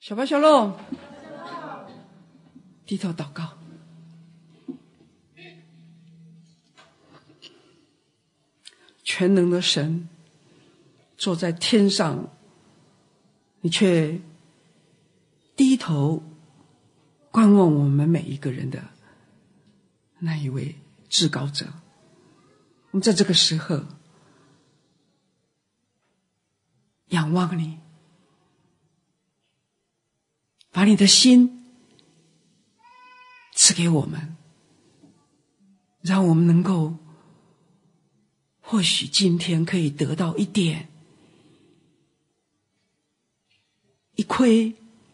小白小龙，低头祷告。全能的神坐在天上，你却低头观望我们每一个人的那一位至高者。我们在这个时刻仰望你，把你的心赐给我们，让我们能够或许今天可以得到一点一窥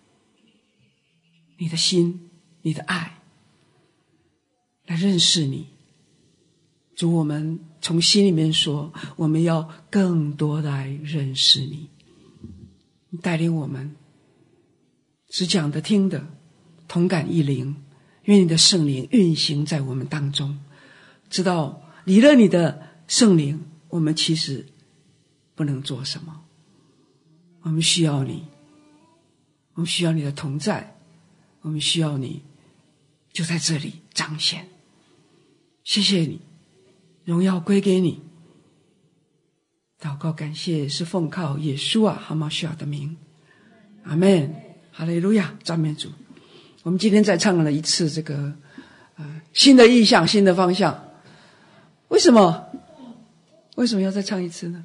你的心，你的爱，来认识你。主，我们从心里面说，我们要更多来认识你。你带领我们，只讲的听的，同感一灵。愿你的圣灵运行在我们当中，知道离了你的圣灵，我们其实不能做什么。我们需要你，我们需要你的同在，我们需要你就在这里彰显。谢谢你，荣耀归给你。祷告感谢是奉靠耶稣哈马西亚的名，阿们，哈利路亚，赞美主。我们今天再唱了一次这个新的意象，新的方向。为什么要再唱一次呢？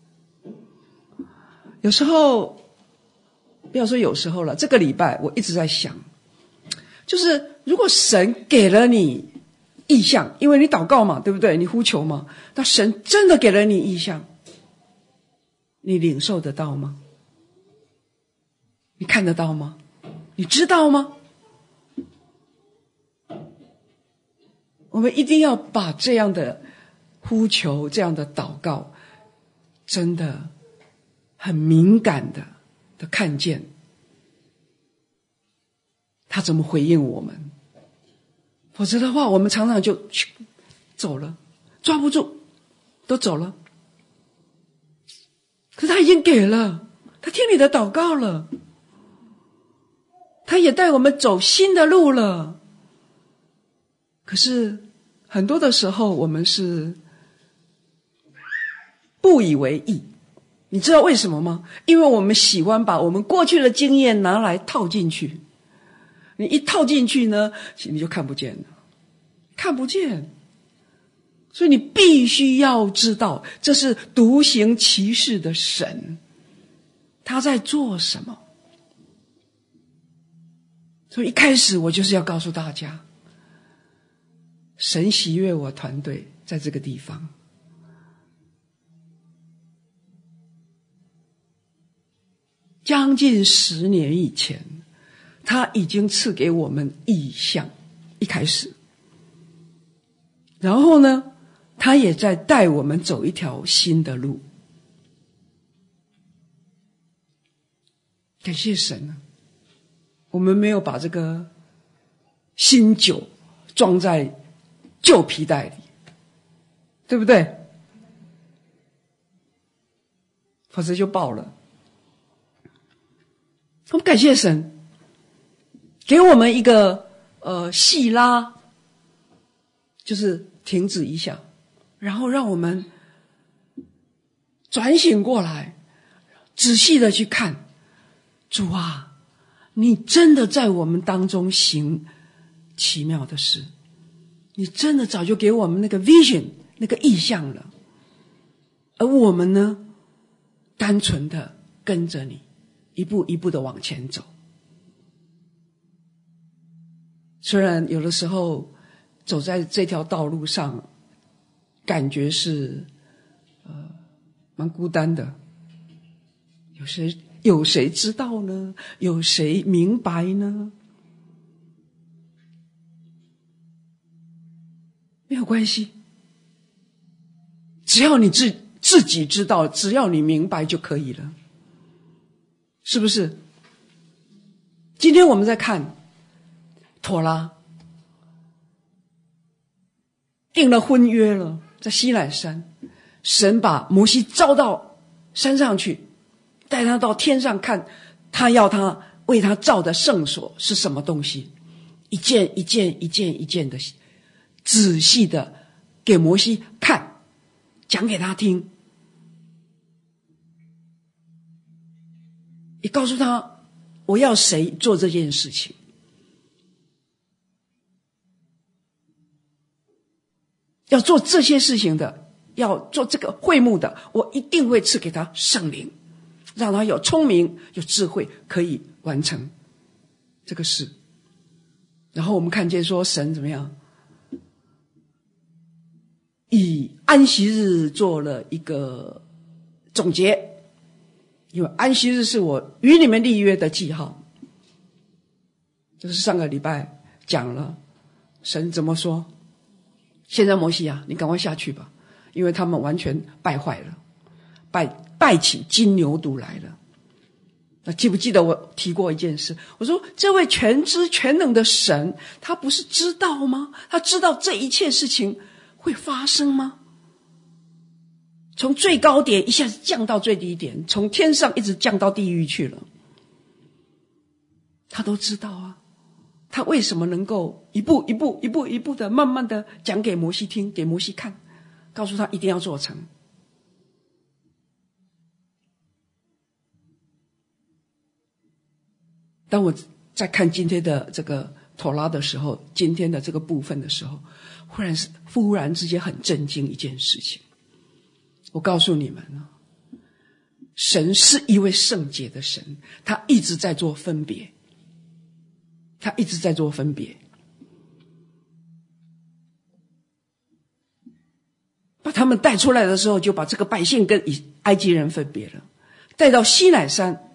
有时候，不要说有时候了，这个礼拜我一直在想，就是如果神给了你意象，因为你祷告嘛，对不对？你呼求嘛，那神真的给了你意象，你领受得到吗？你看得到吗？你知道吗？我们一定要把这样的呼求，这样的祷告，真的很敏感的看见他怎么回应我们。否则的话，我们常常就走了，抓不住，都走了。可是他已经给了，他听你的祷告了，他也带我们走新的路了。可是很多的时候我们是不以为意，你知道为什么吗？因为我们喜欢把我们过去的经验拿来套进去，你一套进去呢，你就看不见了，看不见。所以你必须要知道，这是独行其事的神，他在做什么。所以一开始我就是要告诉大家，神喜悦我团队在这个地方。将近10年以前，他已经赐给我们意象，一开始。然后呢，他也在带我们走一条新的路。感谢神啊，我们没有把这个新酒装在旧皮袋里，对不对？否则就爆了。我们感谢神，给我们一个细拉，就是停止一下，然后让我们转醒过来，仔细的去看，主啊，你真的在我们当中行奇妙的事，你真的早就给我们那个 vision 那个意象了，而我们呢，单纯的跟着你一步一步的往前走。虽然有的时候走在这条道路上感觉是蛮孤单的，有谁知道呢？有谁明白呢？没有关系，只要你自己知道，只要你明白就可以了，是不是？今天我们在看妥拉订了婚约了，在西乃山，神把摩西召到山上去，带他到天上看，他要他为他造的圣所是什么东西，一件一件一件一件的仔细的给摩西看，讲给他听，也告诉他我要谁做这件事情。要做这些事情的，要做这个会幕的，我一定会赐给他圣灵，让他有聪明有智慧，可以完成这个事。然后我们看见说神怎么样，以安息日做了一个总结，因为安息日是我与你们立约的记号。这是上个礼拜讲了神怎么说，现在摩西啊，你赶快下去吧，因为他们完全败坏了，拜起金牛犊来了。那记不记得我提过一件事，我说这位全知全能的神，他不是知道吗？他知道这一切事情会发生吗？从最高点一下子降到最低点，从天上一直降到地狱去了，他都知道啊。他为什么能够一步一步一步一步的慢慢的讲给摩西听，给摩西看，告诉他一定要做成。当我在看今天的这个妥拉的时候，今天的这个部分的时候，忽然之间很震惊一件事情。我告诉你们啊，神是一位圣洁的神，他一直在做分别，他一直在做分别。把他们带出来的时候，就把这个百姓跟埃及人分别了，带到西乃山，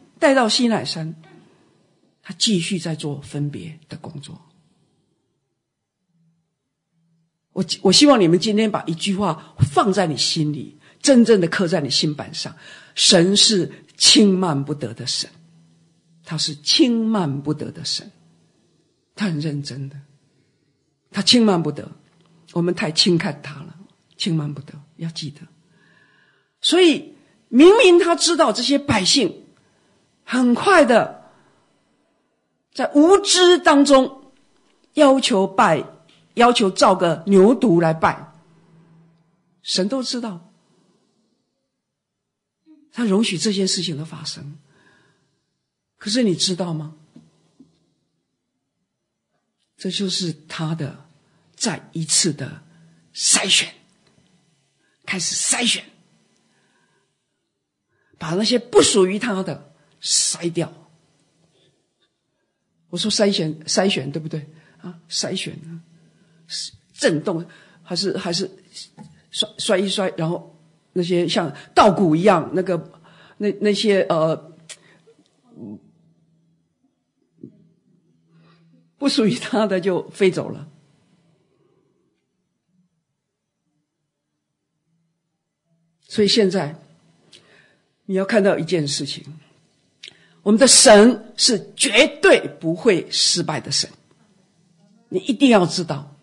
他继续在做分别的工作。我希望你们今天把一句话放在你心里，真正的刻在你心板上。神是轻慢不得的神，他是轻慢不得的神，他很认真的，他轻慢不得，我们太轻看他了，轻慢不得，要记得。所以明明他知道这些百姓很快的在无知当中要求造个牛犊来拜，神都知道，他容许这件事情的发生。可是你知道吗？这就是他的再一次的筛选，开始筛选，把那些不属于他的筛掉。我说筛选对不对啊？筛选震动还是摔一摔，然后那些像稻谷一样，那些不属于他的就飞走了。所以现在你要看到一件事情，我们的神是绝对不会失败的神，你一定要知道。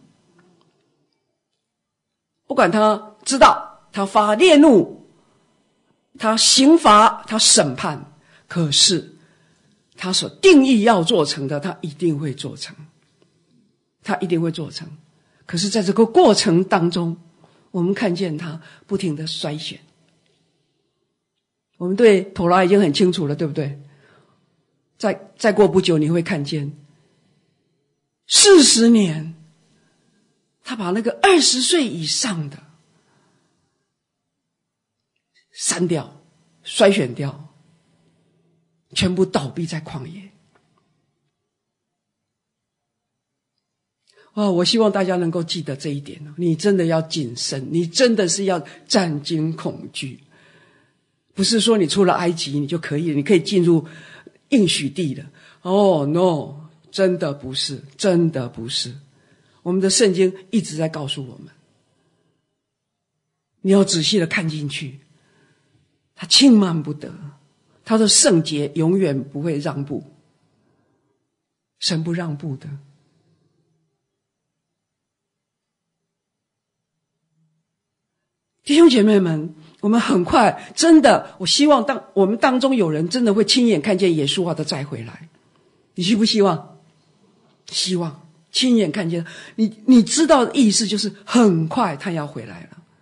不管他知道，他发烈怒，他刑罚，他审判，可是他所定义要做成的，他一定会做成，他一定会做成。可是在这个过程当中，我们看见他不停的筛选。我们对妥拉已经很清楚了，对不对？再过不久你会看见40年，他把那个20岁以上的删掉，筛选掉，全部倒闭在旷野。我希望大家能够记得这一点，你真的要谨慎，你真的是要战惊恐惧。不是说你出了埃及你就可以，你可以进入应许地了。no， 真的不是，真的不是。我们的圣经一直在告诉我们，你要仔细的看进去，他轻慢不得，他的圣洁永远不会让步，神不让步的。弟兄姐妹们，我们很快，真的，我希望我们当中有人真的会亲眼看见耶稣的再回来。 你希不希望？希望，亲眼看见。你知道的意思就是很快他要回来了。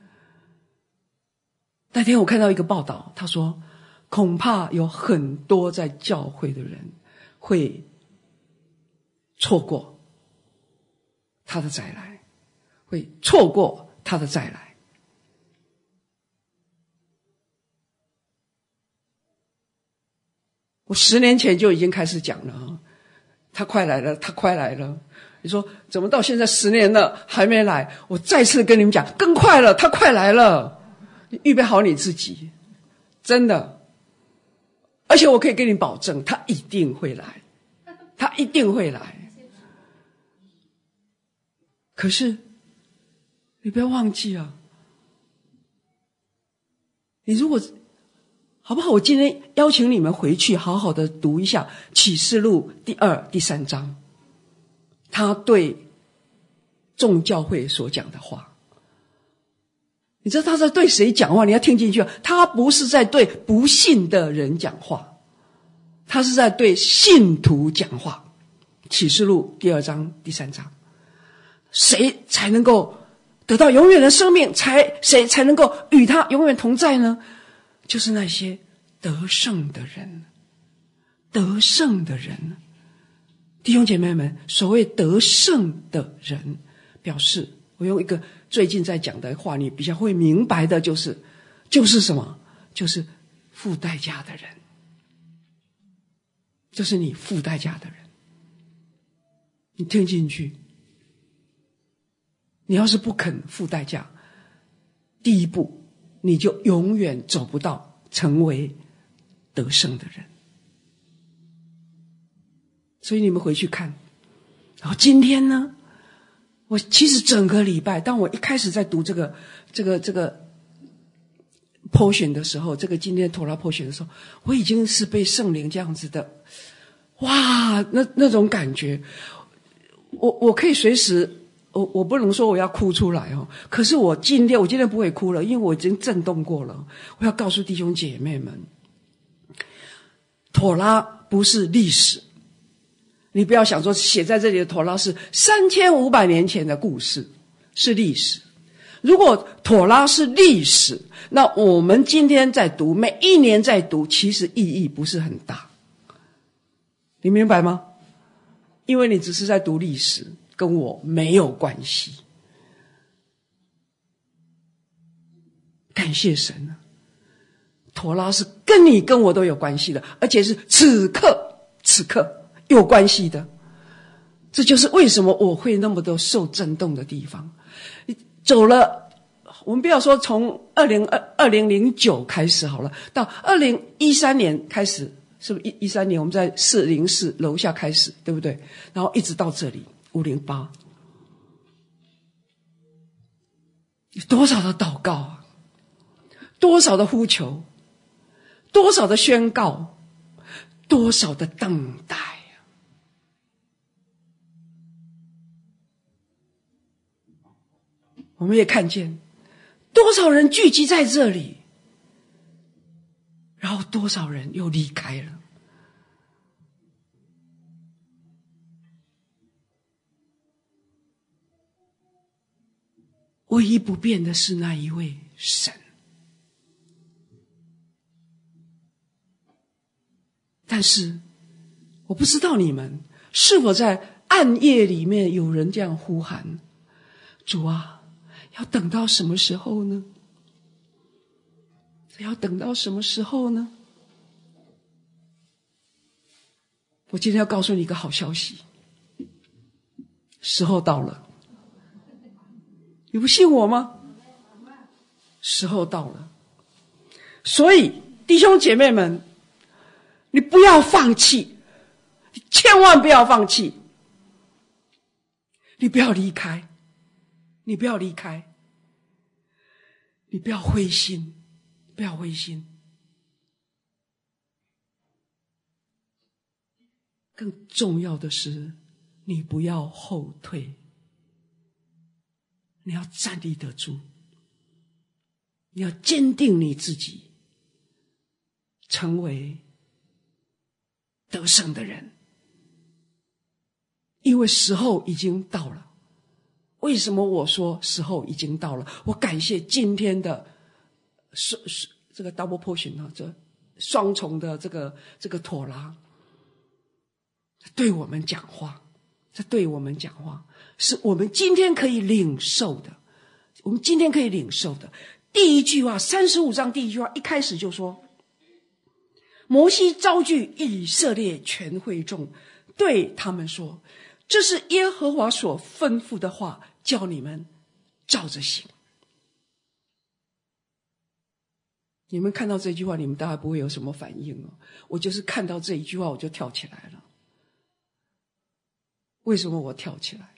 那天我看到一个报道，他说恐怕有很多在教会的人会错过他的再来，会错过他的再来。我10年前就已经开始讲了，他快来了，他快来了。你说怎么到现在10年了还没来？我再次跟你们讲，更快了，他快来了。你预备好你自己，真的。而且我可以跟你保证，他一定会来，他一定会来。可是你不要忘记啊，你如果好不好？我今天邀请你们回去好好的读一下启示录第2、第3章，他对众教会所讲的话。你知道他在对谁讲话？你要听进去啊！他不是在对不信的人讲话，他是在对信徒讲话。启示录第2章、第3章，谁才能够得到永远的生命？谁才能够与他永远同在呢？就是那些得胜的人。得胜的人，弟兄姐妹们，所谓得胜的人，表示我用一个最近在讲的话，你比较会明白的就是什么？就是付代价的人，就是你付代价的人。你听进去，你要是不肯付代价，第一步你就永远走不到成为得胜的人。所以你们回去看。然后今天呢，我其实整个礼拜，当我一开始在读这个 portion 的时候，这个今天托拉 portion 的时候，我已经是被圣灵这样子的，哇，那种感觉，我可以随时，我不能说我要哭出来哦，可是我今天不会哭了，因为我已经震动过了。我要告诉弟兄姐妹们，托拉不是历史。你不要想说写在这里的妥拉是3500年前的故事，是历史。如果妥拉是历史，那我们今天在读，每一年在读，其实意义不是很大。你明白吗？因为你只是在读历史，跟我没有关系。感谢神啊，妥拉是跟你跟我都有关系的，而且是此刻有关系的。这就是为什么我会那么多受震动的地方。走了，我们不要说从2009开始好了，到2013年开始，是不是13年我们在404楼下开始，对不对？然后一直到这里508，有多少的祷告啊，多少的呼求，多少的宣告，多少的等待。我们也看见多少人聚集在这里，然后多少人又离开了。唯一不变的是那一位神。但是我不知道你们是否在暗夜里面有人这样呼喊，主啊，要等到什么时候呢？要等到什么时候呢？我今天要告诉你一个好消息，时候到了。你不信我吗？时候到了。所以弟兄姐妹们，你不要放弃，你千万不要放弃，你不要离开，你不要离开，你不要灰心，不要灰心。更重要的是，你不要后退，你要站立得住，你要坚定你自己，成为得胜的人。 因为时候已经到了。为什么我说时候已经到了？我感谢今天的这个 double portion 啊，这双重的这个妥拉，对我们讲话，这对我们讲话，是我们今天可以领受的。我们今天可以领受的第一句话，35章第一句话一开始就说，摩西招聚以色列全会众，对他们说，这是耶和华所吩咐的话，叫你们照着行。你们看到这句话，你们大概不会有什么反应哦。我就是看到这一句话，我就跳起来了。为什么我跳起来？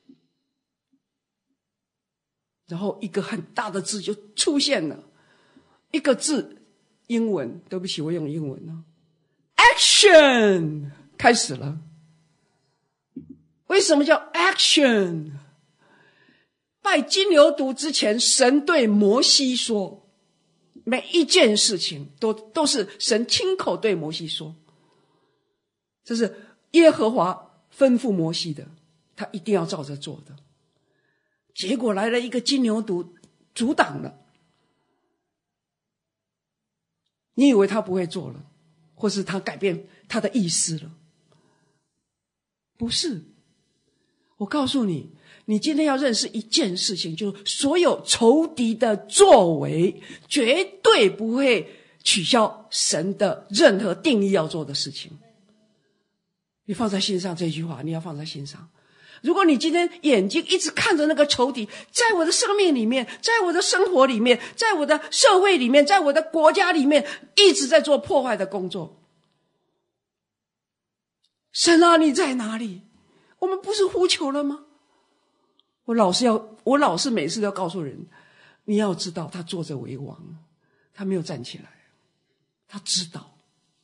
然后一个很大的字就出现了，一个字，英文，对不起，我用英文呢 ，action 开始了。为什么叫 action？ 拜金牛犊之前，神对摩西说，每一件事情都是神亲口对摩西说，这是耶和华吩咐摩西的，他一定要照着做的。结果来了一个金牛犊阻挡了，你以为他不会做了，或是他改变他的意思了？不是，我告诉你，你今天要认识一件事情，就是所有仇敌的作为绝对不会取消神的任何定义要做的事情。你放在心上，这句话你要放在心上。如果你今天眼睛一直看着那个仇敌，在我的生命里面，在我的生活里面，在我的社会里面，在我的国家里面，一直在做破坏的工作，神啊，你在哪里？我们不是呼求了吗？我老是每次都要告诉人，你要知道他坐着为王，他没有站起来，他知道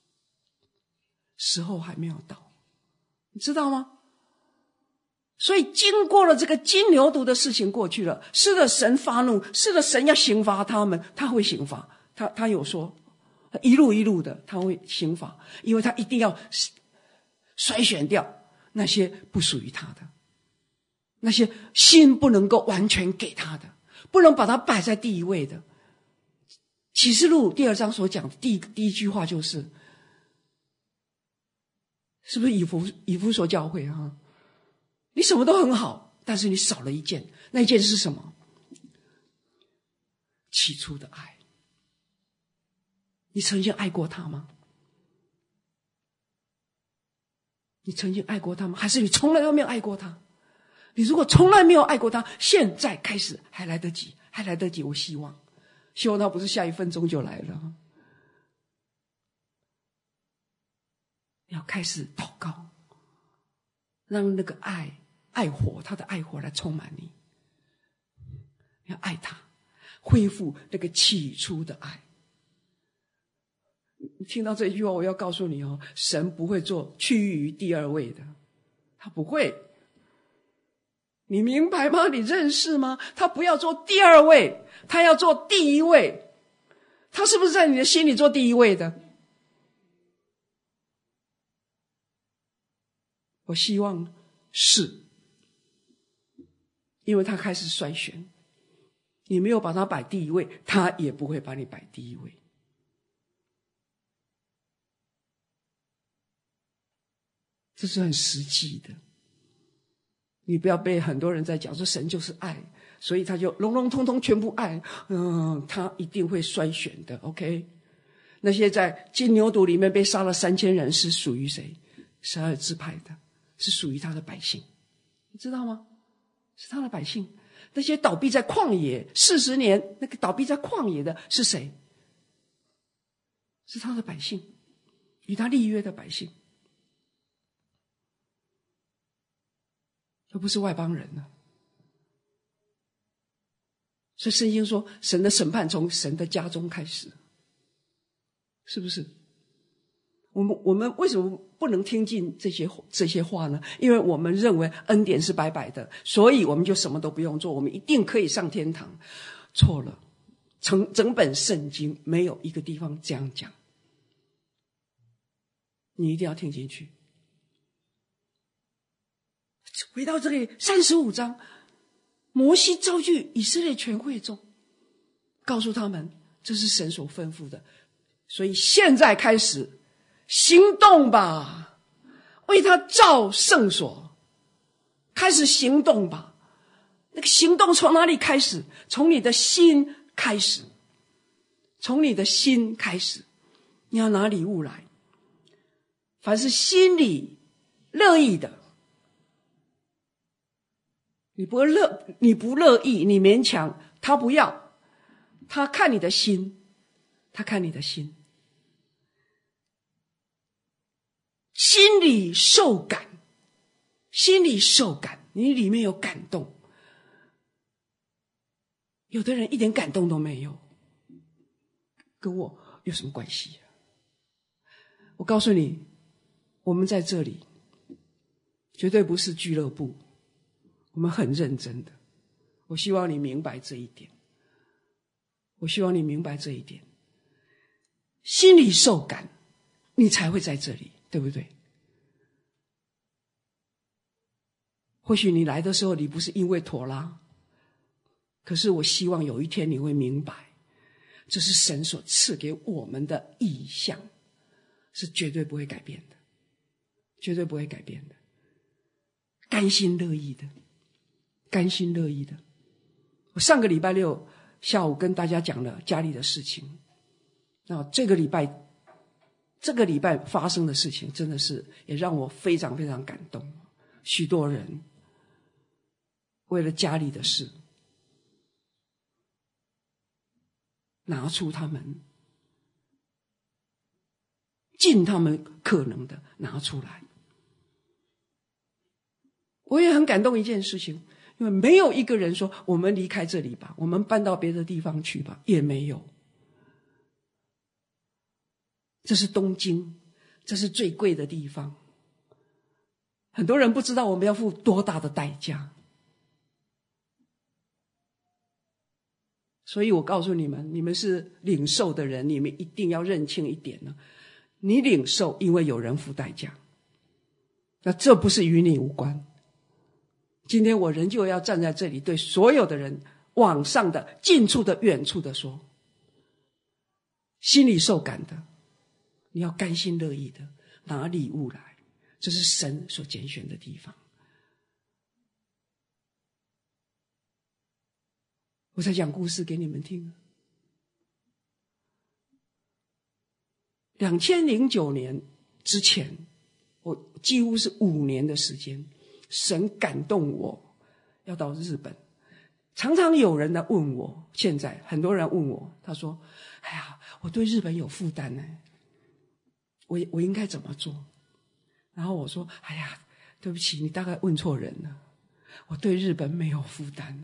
时候还没有到，你知道吗？所以经过了这个金牛犊的事情过去了，是的，神发怒，是的，神要刑罚他们，他会刑罚，他有说一路一路的他会刑罚，因为他一定要筛选掉那些不属于他的，那些心不能够完全给他的，不能把他摆在第一位的。启示录第2章所讲的第一句话就是，是不是以弗所教会啊？你什么都很好，但是你少了一件，那一件是什么？起初的爱。你曾经爱过他吗？你曾经爱过他吗？还是你从来都没有爱过他？你如果从来没有爱过他，现在开始还来得及，还来得及。我希望他不是下1分钟就来了。要开始祷告，让那个爱火，他的爱火来充满你。要爱他，恢复那个起初的爱。你听到这一句话，我要告诉你哦，神不会做趋于第2位的，他不会。你明白吗？你认识吗？他不要做第2位，他要做第1位。他是不是在你的心里做第1位的？我希望是，因为他开始筛选，你没有把他摆第1位，他也不会把你摆第1位。这是很实际的。你不要被很多人在讲说神就是爱，所以他就笼笼统统全部爱。他一定会筛选的 OK。 那些在金牛犊里面被杀了3000人是属于谁？12支派的，是属于他的百姓，你知道吗？是他的百姓。那些倒闭在旷野40年，那个倒闭在旷野的是谁？是他的百姓，与他立约的百姓，而不是外邦人呢。所以圣经说，神的审判从神的家中开始，是不是？我们为什么不能听进这些话呢？因为我们认为恩典是白白的，所以我们就什么都不用做，我们一定可以上天堂。错了，整本圣经没有一个地方这样讲，你一定要听进去。 回到这里35章，摩西召集以色列全会众，告诉他们这是神所吩咐的，所以现在开始行动吧，为他造圣所，开始行动吧。那个行动从哪里开始？从你的心开始，从你的心开始。你要拿礼物来，凡是心里乐意的，你不乐意，你勉强他不要，他看你的心，他看你的心，心里受感，心里受感，你里面有感动。有的人一点感动都没有，跟我有什么关系啊？我告诉你，我们在这里绝对不是俱乐部，我们很认真的。我希望你明白这一点，我希望你明白这一点。心里受感，你才会在这里，对不对？或许你来的时候你不是因为妥拉，可是我希望有一天你会明白，这是神所赐给我们的意象，是绝对不会改变的，绝对不会改变的，甘心乐意的，甘心乐意的。我上个礼拜六下午跟大家讲了家里的事情，那这个礼拜发生的事情真的是也让我非常非常感动。许多人为了家里的事拿出他们尽他们可能的拿出来。我也很感动一件事情，因为没有一个人说我们离开这里吧，我们搬到别的地方去吧，也没有。这是东京，这是最贵的地方，很多人不知道我们要付多大的代价。所以我告诉你们，你们是领受的人，你们一定要认清一点呢。你领受，因为有人付代价，那这不是与你无关。今天我仍旧要站在这里，对所有的人，往上的、近处的、远处的说，心里受感的，你要甘心乐意的拿礼物来，这是神所拣选的地方。我在讲故事给你们听。2009年之前，我几乎是5年的时间，神感动我要到日本。常常有人来问我，现在很多人问我，他说：哎呀，我对日本有负担呢，我应该怎么做？然后我说：哎呀，对不起，你大概问错人了，我对日本没有负担。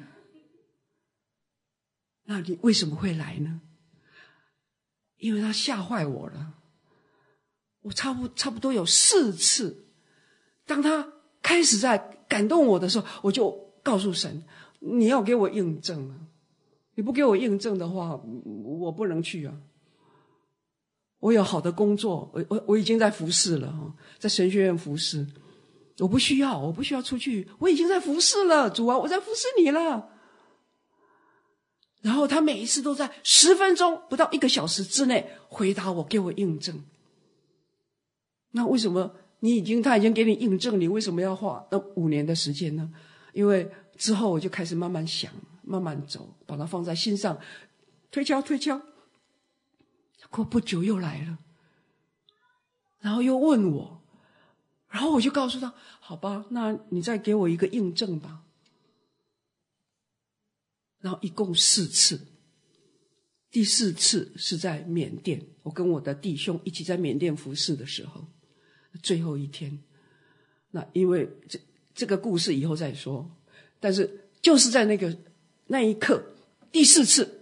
那你为什么会来呢？因为他吓坏我了。我差不多有4次，当他开始在感动我的时候，我就告诉神，你要给我印证啊，你不给我印证的话，我不能去啊。我有好的工作，我已经在服侍了，在神学院服侍，我不需要出去，我已经在服侍了，主啊，我在服侍你了。然后他每一次都在10分钟不到1个小时之内回答我，给我印证。那为什么他已经给你印证，你为什么要花那5年的时间呢？因为之后我就开始慢慢想，慢慢走，把它放在心上，推敲。过不久又来了，然后又问我，然后我就告诉他，好吧，那你再给我一个印证吧。然后一共4次，第4次是在缅甸，我跟我的弟兄一起在缅甸服侍的时候，最后一天。那因为这个故事以后再说，但是就是在那一刻，第4次，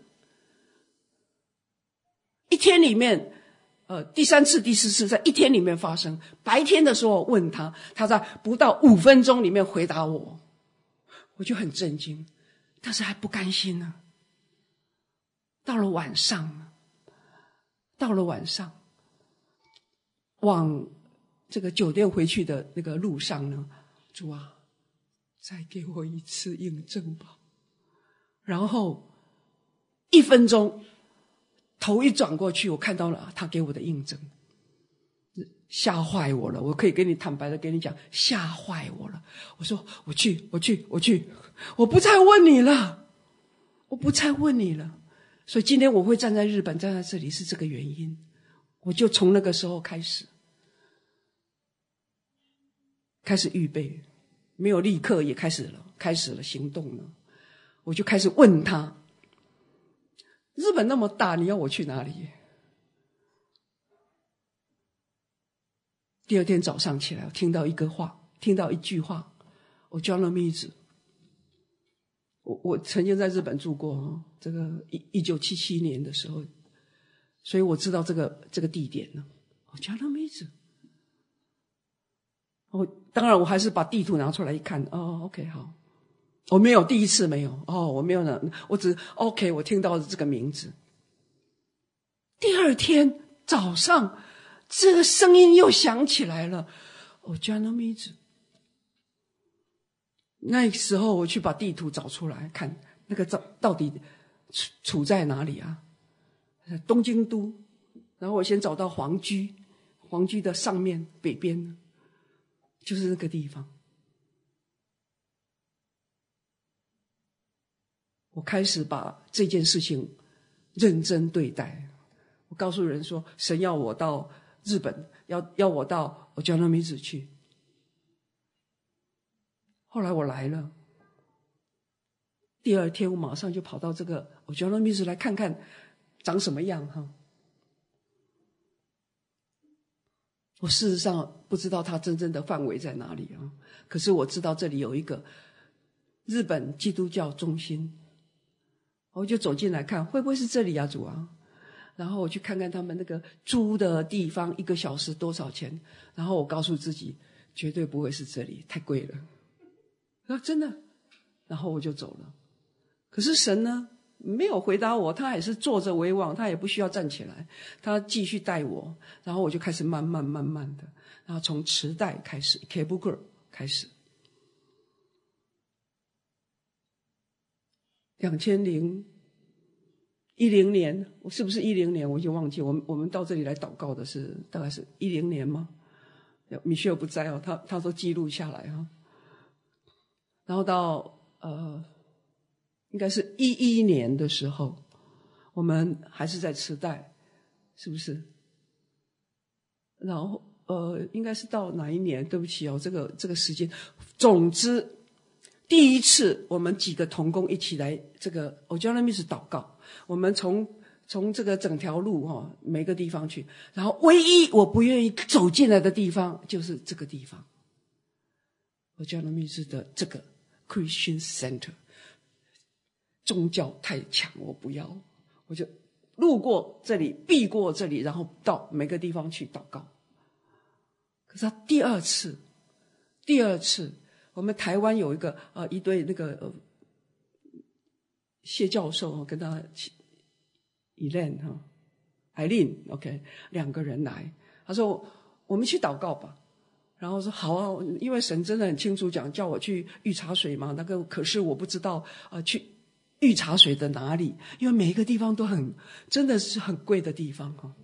一天里面，第3次、第4次在一天里面发生。白天的时候问他，他在不到5分钟里面回答我，我就很震惊。但是还不甘心呢。到了晚上，往这个酒店回去的那个路上呢，主啊， 再给我一次印证吧。然后1分钟，头一转过去，我看到了他给我的印证，吓坏我了。我可以跟你坦白的跟你讲，吓坏我了。我说我去，我不再问你了，我不再问你了。所以今天我会站在日本，站在这里是这个原因。我就从那个时候开始预备，没有立刻也开始了行动了。我就开始问他，日本那么大，你要我去哪里？第二天早上起来，我听到一句话，我叫了妹子。我曾经在日本住过，这个1977年的时候，所以我知道这个地点了。我叫了妹子。当然我还是把地图拿出来一看，OK 好。我没有第一次没有，我没有呢，我只 OK 我听到这个名字。第二天早上这个声音又响起来了，我叫了妹子。那时候我去把地图找出来看，那个到底处在哪里啊？东京都，然后我先找到皇居的上面北边，就是那个地方。我开始把这件事情认真对待。我告诉人说，神要我到日本，要我到我叫那妹子去。后来我来了，第二天我马上就跑到这个我叫那妹子来看看长什么样哈。我事实上不知道它真正的范围在哪里啊，可是我知道这里有一个日本基督教中心，我就走进来看，会不会是这里啊主啊？然后我去看看他们那个租的地方1个小时多少钱，然后我告诉自己绝对不会是这里，太贵了。真的，然后我就走了。可是神呢没有回答我，他也是坐着为王，他也不需要站起来，他继续带我。然后我就开始慢慢的，然后从池袋开始 Kebuker 开始。2010年，我是不是10年我就忘记，我们到这里来祷告的是大概是10年吗？米歇尔不在他都记录下来哈。然后到应该是11年的时候，我们还是在池袋，是不是？然后应该是到哪一年？对不起这个时间。总之，第一次我们几个同工一起来这个我叫那妹子祷告，我们从这个整条路每个地方去，然后唯一我不愿意走进来的地方就是这个地方，我叫那妹子的这个 Christian Center。宗教太强，我不要，我就路过这里，避过这里，然后到每个地方去祷告。可是他第二次，我们台湾有一对那个谢教授跟他Eileen OK 2个人来，他说我们去祷告吧。然后说好啊，因为神真的很清楚讲叫我去御茶水嘛，可是我不知道去御茶水的哪里，因为每一个地方都真的是很贵的地方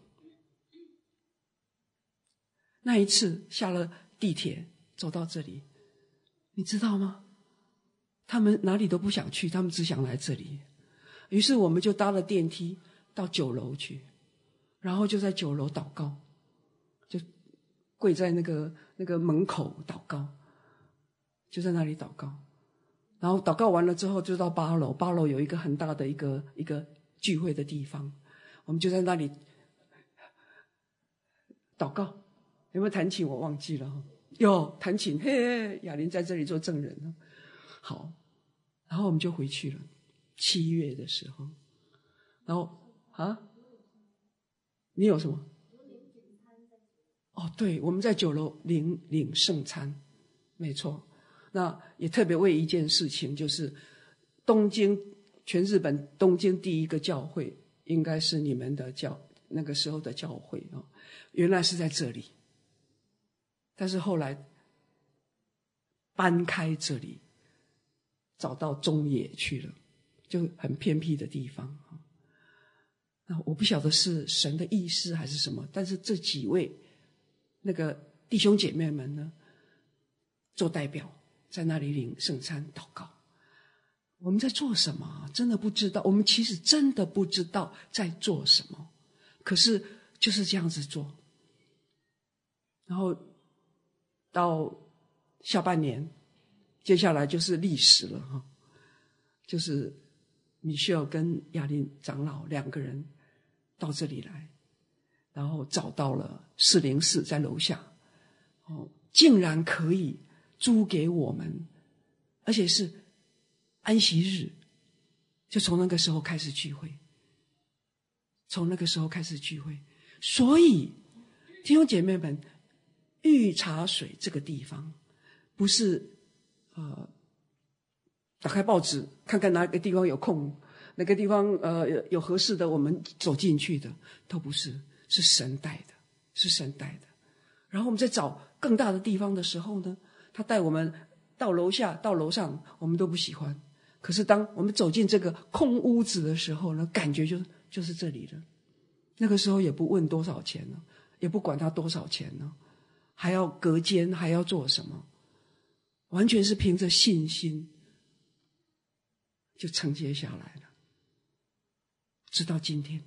那一次下了地铁走到这里，你知道吗？他们哪里都不想去，他们只想来这里。于是我们就搭了电梯到9楼去，然后就在9楼祷告，就跪在那个门口祷告，就在那里祷告。然后祷告完了之后就到8楼，8楼有一个很大的一个聚会的地方，我们就在那里祷告。有没有弹琴我忘记了，有弹琴，嘿，雅玲在这里做证人了。好，然后我们就回去了，7月的时候。然后你有什么？对，我们在9楼领圣餐，没错。那也特别为一件事情，就是全日本东京第一个教会，应该是你们的那个时候的教会原来是在这里，但是后来搬开这里， 找到中野去了，就很偏僻的地方。那我不晓得是神的意思还是什么，但是这几位那个弟兄姐妹们呢，做代表在那里领圣餐祷告。我们在做什么？真的不知道。我们其实真的不知道在做什么，可是就是这样子做。然后到下半年，接下来就是历史了哈，就是米歇尔跟亚琳长老两个人到这里来，然后找到了404在楼下，竟然可以租给我们，而且是安息日，就从那个时候开始聚会，所以弟兄姐妹们，御茶水这个地方不是打开报纸看看哪个地方有空，哪个地方有合适的我们走进去的，都不是，是神带的。然后我们在找更大的地方的时候呢，他带我们到楼下到楼上，我们都不喜欢。可是当我们走进这个空屋子的时候呢，感觉就是这里了。那个时候也不问多少钱呢，也不管他多少钱呢，还要隔间，还要做什么，完全是凭着信心就承接下来了，直到今天。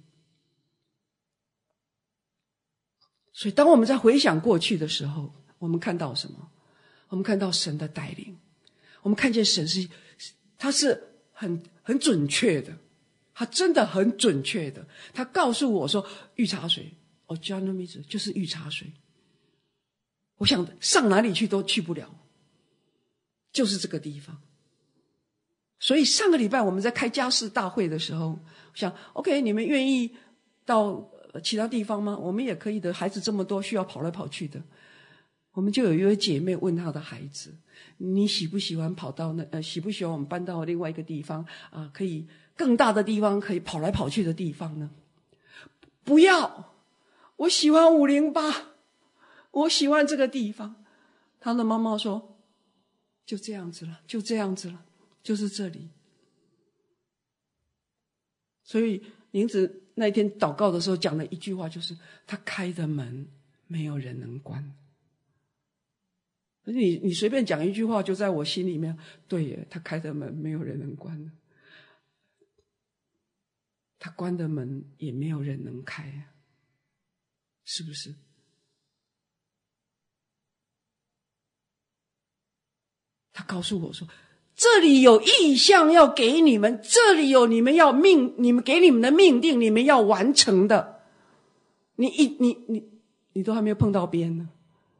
所以当我们在回想过去的时候，我们看到什么？我们看到神的带领，我们看见神他是很准确的，他真的很准确的。他告诉我说，御茶水就是御茶水。我想上哪里去都去不了，就是这个地方。所以上个礼拜我们在开家事大会的时候，我想 OK， 你们愿意到其他地方吗？我们也可以的，孩子这么多，需要跑来跑去的。我们就有一位姐妹问她的孩子，你喜不喜欢喜不喜欢我们搬到另外一个地方可以更大的地方，可以跑来跑去的地方呢？不要，我喜欢508，我喜欢这个地方。她的妈妈说，就这样子了，就是这里。所以宁子那一天祷告的时候讲了一句话，就是他开的门没有人能关。你随便讲一句话，就在我心里面，对耶，他开的门没有人能关，他关的门也没有人能开，是不是？他告诉我说，这里有意向要给你们，这里有你们给你们的命定，你们要完成的，你都还没有碰到边呢。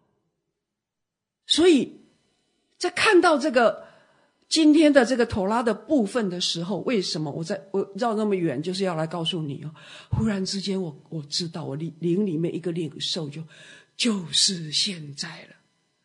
所以在看到这个今天的这个妥拉的部分的时候，为什么我绕那么远，就是要来告诉你忽然之间我知道，我灵里面一个领受，就是现在了，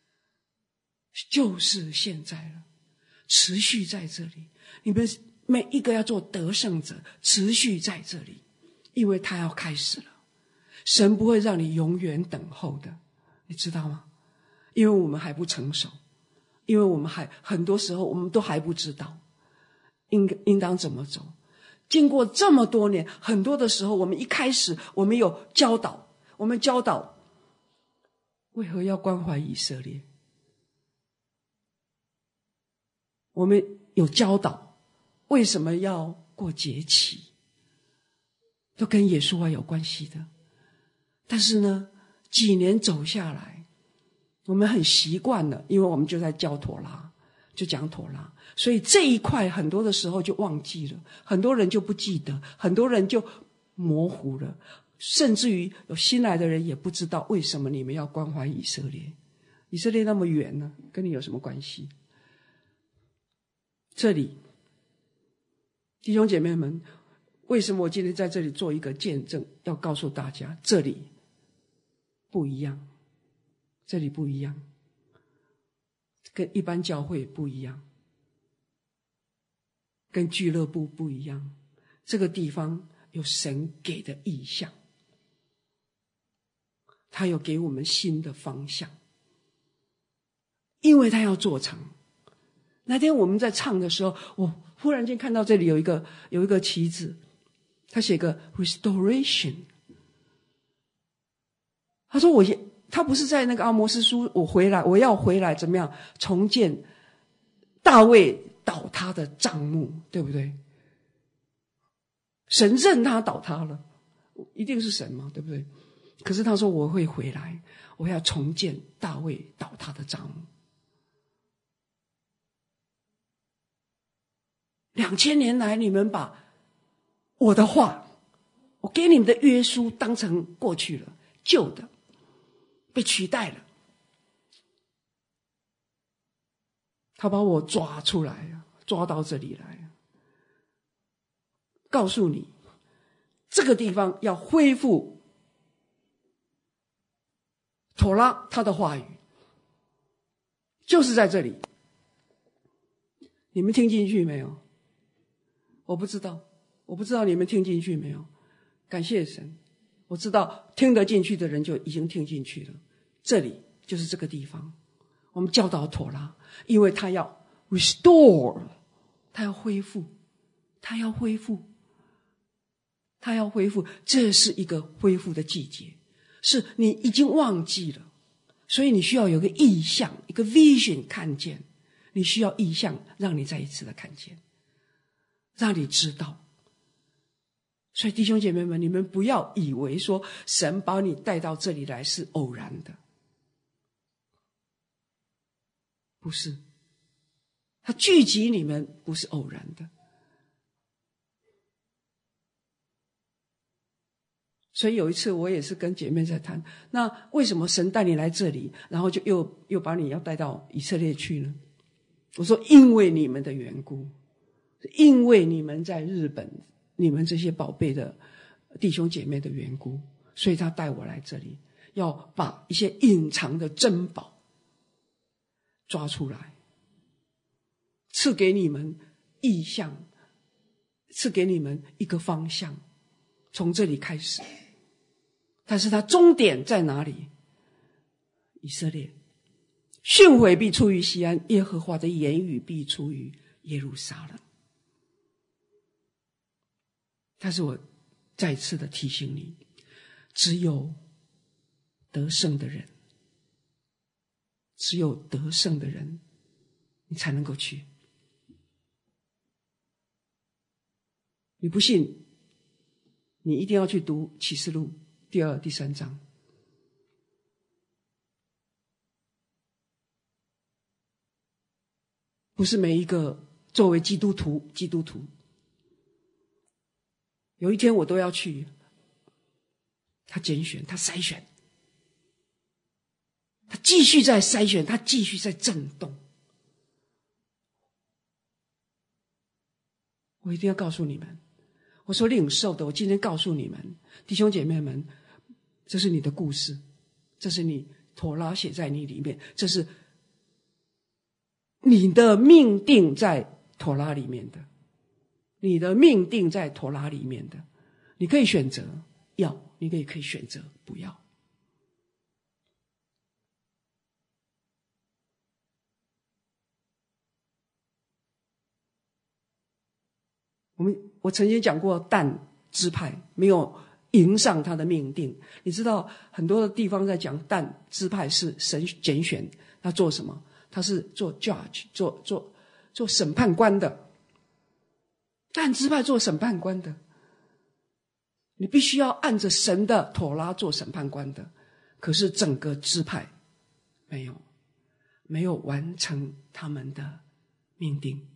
持续在这里。你们每一个要做得胜者，持续在这里，因为他要开始了。神不会让你永远等候的，你知道吗？因为我们还不成熟，因为我们很多时候我们都还不知道应当怎么走。经过这么多年，很多的时候我们一开始我们有教导，为何要关怀以色列，我们有教导为什么要过节期，都跟耶稣有关系的。但是呢，几年走下来，我们很习惯了，因为我们就在教妥拉，就讲妥拉，所以这一块很多的时候就忘记了，很多人就不记得，很多人就模糊了，甚至于有新来的人也不知道为什么你们要关怀以色列。以色列那么远呢，跟你有什么关系？这里弟兄姐妹们，为什么我今天在这里做一个见证，要告诉大家这里不一样，这里不一样，跟一般教会不一样，跟俱乐部不一样。这个地方有神给的意向，他有给我们新的方向，因为他要做成， 那天我们在唱的时候，我忽然间看到这里有一个旗子，他写个 restoration。他说他不是在那个阿摩斯书，我要回来怎么样重建大卫倒塌的帐幕，对不对？神任他倒塌了，一定是神嘛，对不对？可是他说我会回来，我要重建大卫倒塌的帐幕。2000年来，你们把我的话，我给你们的约书当成过去了，旧的被取代了。他把我抓出来，抓到这里来，告诉你这个地方要恢复妥拉他的话语，就是在这里。你们听进去没有？我不知道你们听进去没有。感谢神，我知道听得进去的人就已经听进去了。这里就是这个地方，我们教导妥拉，因为他要 restore， 他要恢复，这是一个恢复的季节，是你已经忘记了，所以你需要有个意象，一个 vision 看见，你需要意象让你再一次的看见，让你知道。所以弟兄姐妹们，你们不要以为说神把你带到这里来是偶然的，不是，他聚集你们不是偶然的。所以有一次我也是跟姐妹在谈，那为什么神带你来这里，然后就又把你要带到以色列去呢？我说因为你们的缘故，因为你们在日本，你们这些宝贝的弟兄姐妹的缘故，所以他带我来这里，要把一些隐藏的珍宝抓出来，赐给你们意象，赐给你们一个方向，从这里开始。但是他终点在哪里？以色列。训诲必出于西安，耶和华的言语必出于耶路撒冷。但是我再次的提醒你，只有得胜的人，你才能够去。你不信，你一定要去读启示录第2、第3章。不是每一个作为基督徒，有一天我都要去。他拣选，他筛选，他继续在筛选，他继续在震动。我一定要告诉你们，我所领受的，我今天告诉你们，弟兄姐妹们，这是你的故事，这是你妥拉写在你里面，这是你的命定在妥拉里面的，你可以选择要，你可以选择不要。我曾经讲过，但支派没有迎上他的命定。你知道很多的地方在讲但支派是神拣选，他做什么？他是做 judge， 做审判官的。但支派做审判官的，你必须要按着神的妥拉做审判官的。可是整个支派没有完成他们的命定，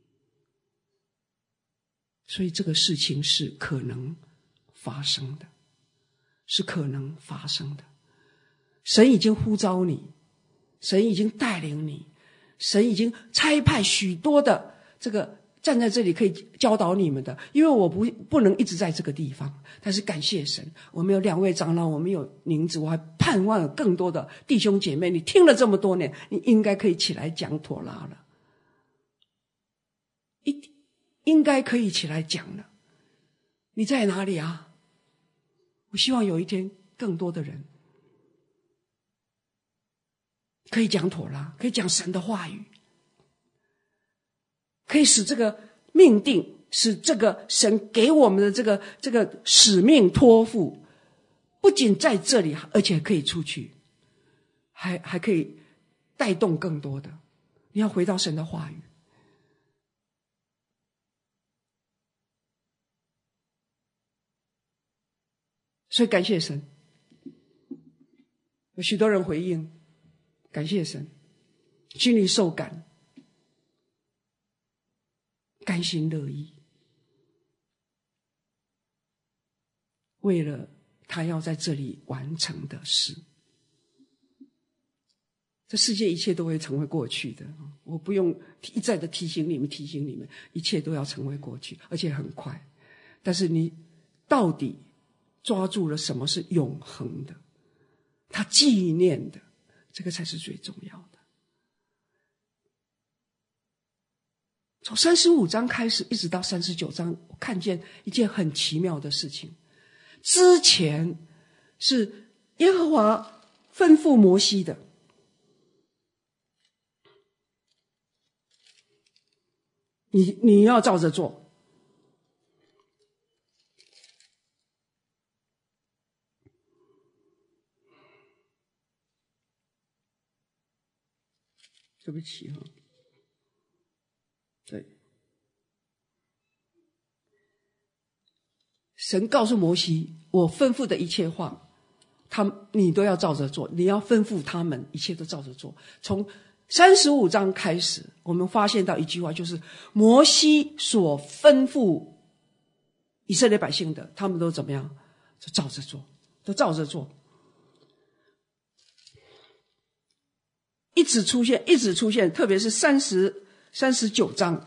所以这个事情是可能发生的，神已经呼召你，神已经带领你，神已经差派许多的这个站在这里可以教导你们的。因为我不能一直在这个地方，但是感谢神，我们有2位长老，我们有宁子，我还盼望有更多的弟兄姐妹，你听了这么多年，你应该可以起来讲妥拉了，应该可以起来讲了。你在哪里啊？我希望有一天更多的人可以讲妥拉，可以讲神的话语。 可以使这个命定，使这个神给我们的这个使命托付，不仅在这里，而且可以出去，还可以带动更多的。你要回到神的话语。所以感谢神，有许多人回应，感谢神，心里受感，甘心乐意，为了他要在这里完成的事。这世界一切都会成为过去的，我不用一再的提醒你们，一切都要成为过去，而且很快。但是你到底抓住了什么是永恒的，他纪念的，这个才是最重要的。从35章开始一直到39章，我看见一件很奇妙的事情。之前是耶和华吩咐摩西的，你要照着做。对不起哈，对，神告诉摩西，我吩咐的一切话，你都要照着做，你要吩咐他们，一切都照着做。从35章开始，我们发现到一句话，就是摩西所吩咐以色列百姓的，他们都怎么样？就照着做，都照着做。一直出现，特别是39章，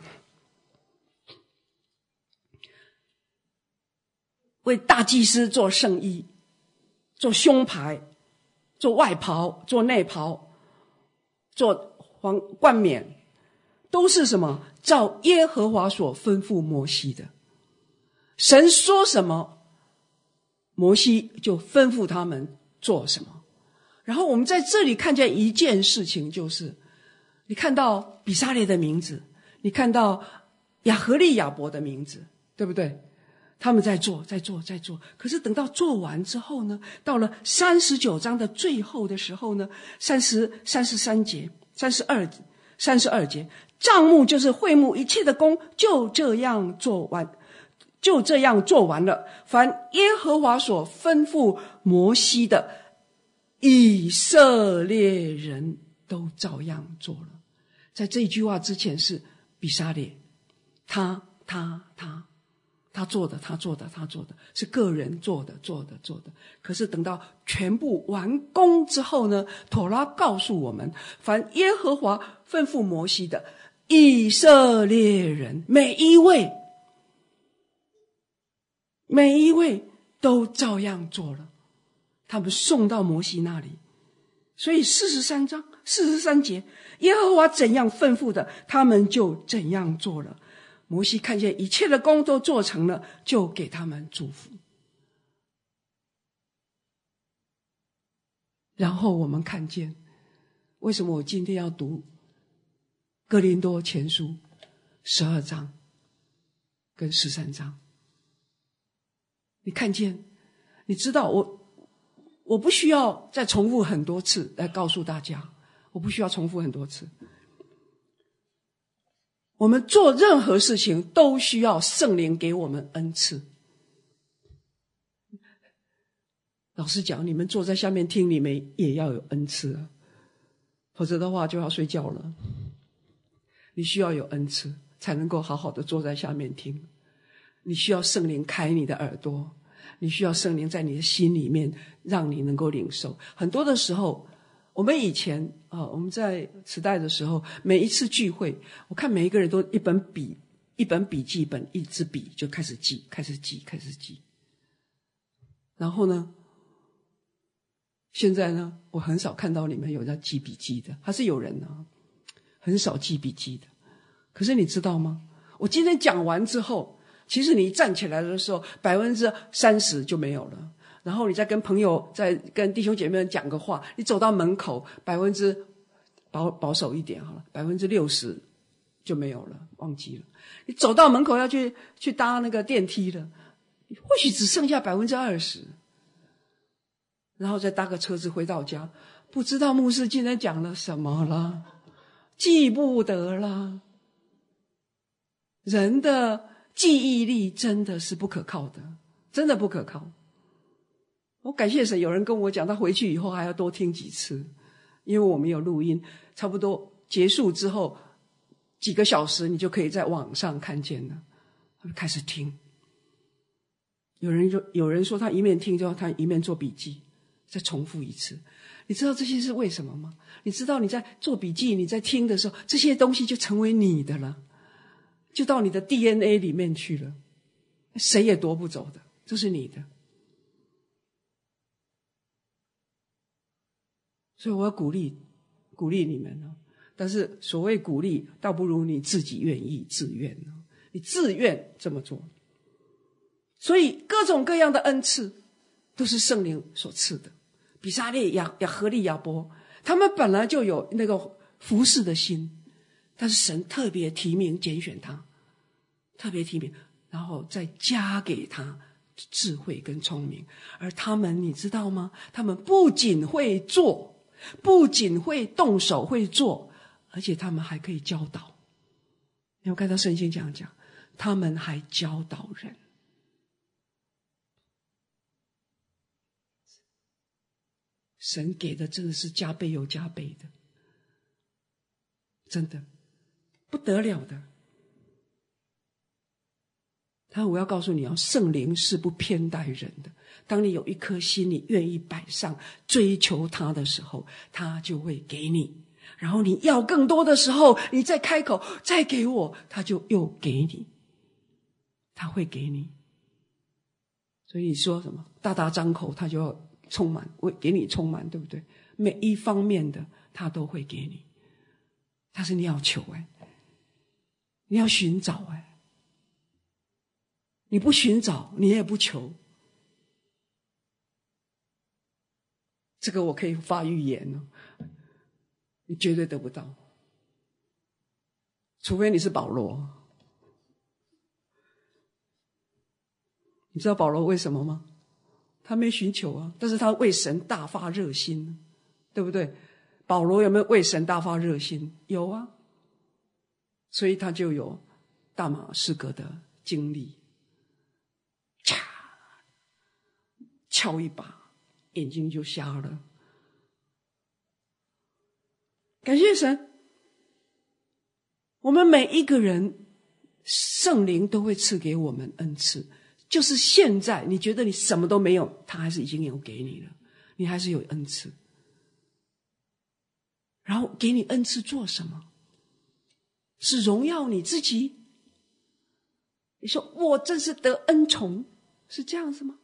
为大祭司做圣衣，做胸牌，做外袍，做内袍，做冠冕，都是什么？照耶和华所吩咐摩西的。神说什么，摩西就吩咐他们做什么。然后我们在这里看见一件事情，就是你看到比撒列的名字，你看到亚和利亚伯的名字，对不对？他们在做。可是等到做完之后呢，到了39章的最后的时候呢，32节，帐幕就是会幕一切的工就这样做完了。凡耶和华所吩咐摩西的，以色列人都照样做了。在这一句话之前是比撒列，他做的，是个人做的。可是等到全部完工之后呢，妥拉告诉我们，凡耶和华吩咐摩西的，以色列人每一位都照样做了。他们送到摩西那里，所以43节，耶和华怎样吩咐的，他们就怎样做了。摩西看见一切的工都做成了，就给他们祝福。然后我们看见，为什么我今天要读哥林多前书12章跟13章？你看见，你知道我不需要再重复很多次来告诉大家，我不需要重复很多次。我们做任何事情都需要圣灵给我们恩赐。老实讲，你们坐在下面听，你们也要有恩赐啊，否则的话就要睡觉了。你需要有恩赐，才能够好好的坐在下面听。你需要圣灵开你的耳朵，你需要圣灵在你的心里面，让你能够领受。很多的时候，我们以前我们在时代的时候，每一次聚会，我看每一个人都一本笔记本，一支笔就开始记。然后呢，现在呢，我很少看到你们有在记笔记的，还是有人呢，很少记笔记的。可是你知道吗？我今天讲完之后，其实你站起来的时候，30%就没有了。然后你再跟朋友、再跟弟兄姐妹们讲个话，你走到门口，保守一点好了，60% 就没有了，忘记了。你走到门口要去搭那个电梯了，或许只剩下20%，然后再搭个车子回到家，不知道牧师今天讲了什么了，记不得了。人的记忆力真的是不可靠的，真的不可靠。我感谢神，有人跟我讲，他回去以后还要多听几次，因为我们有录音，差不多结束之后几个小时，你就可以在网上看见了。他就开始听，有人说他一面听之后，他一面做笔记，再重复一次。你知道这些是为什么吗？你知道你在做笔记，你在听的时候，这些东西就成为你的了，就到你的 DNA 里面去了，谁也夺不走的，这是你的。所以我要鼓励你们哦。但是所谓鼓励，倒不如你自己愿意自愿哦，你自愿这么做。所以各种各样的恩赐都是圣灵所赐的。比撒列、亚何利、亚波，他们本来就有那个服侍的心，但是神特别提名拣选他，特别提名，然后再加给他智慧跟聪明。而他们你知道吗？他们不仅会做，不仅会动手会做，而且他们还可以教导。你有看到圣经这样讲，他们还教导人。神给的真的是加倍又加倍的，真的不得了的。我要告诉你哦，圣灵是不偏待人的。当你有一颗心，你愿意摆上追求他的时候，他就会给你。然后你要更多的时候，你再开口再给我，他就又给你，他会给你。所以你说什么大大张口，他就要充满，会给你充满，对不对？每一方面的他都会给你，但是你要求你要寻找你不寻找，你也不求。这个我可以发预言哦，你绝对得不到，除非你是保罗。你知道保罗为什么吗？他没寻求啊，但是他为神大发热心，对不对？保罗有没有为神大发热心？有啊，所以他就有大马士革的经历，敲一把，眼睛就瞎了。感谢神，我们每一个人，圣灵都会赐给我们恩赐。就是现在你觉得你什么都没有，他还是已经有给你了，你还是有恩赐。然后给你恩赐做什么？是荣耀你自己。你说我真是得恩宠，是这样子吗？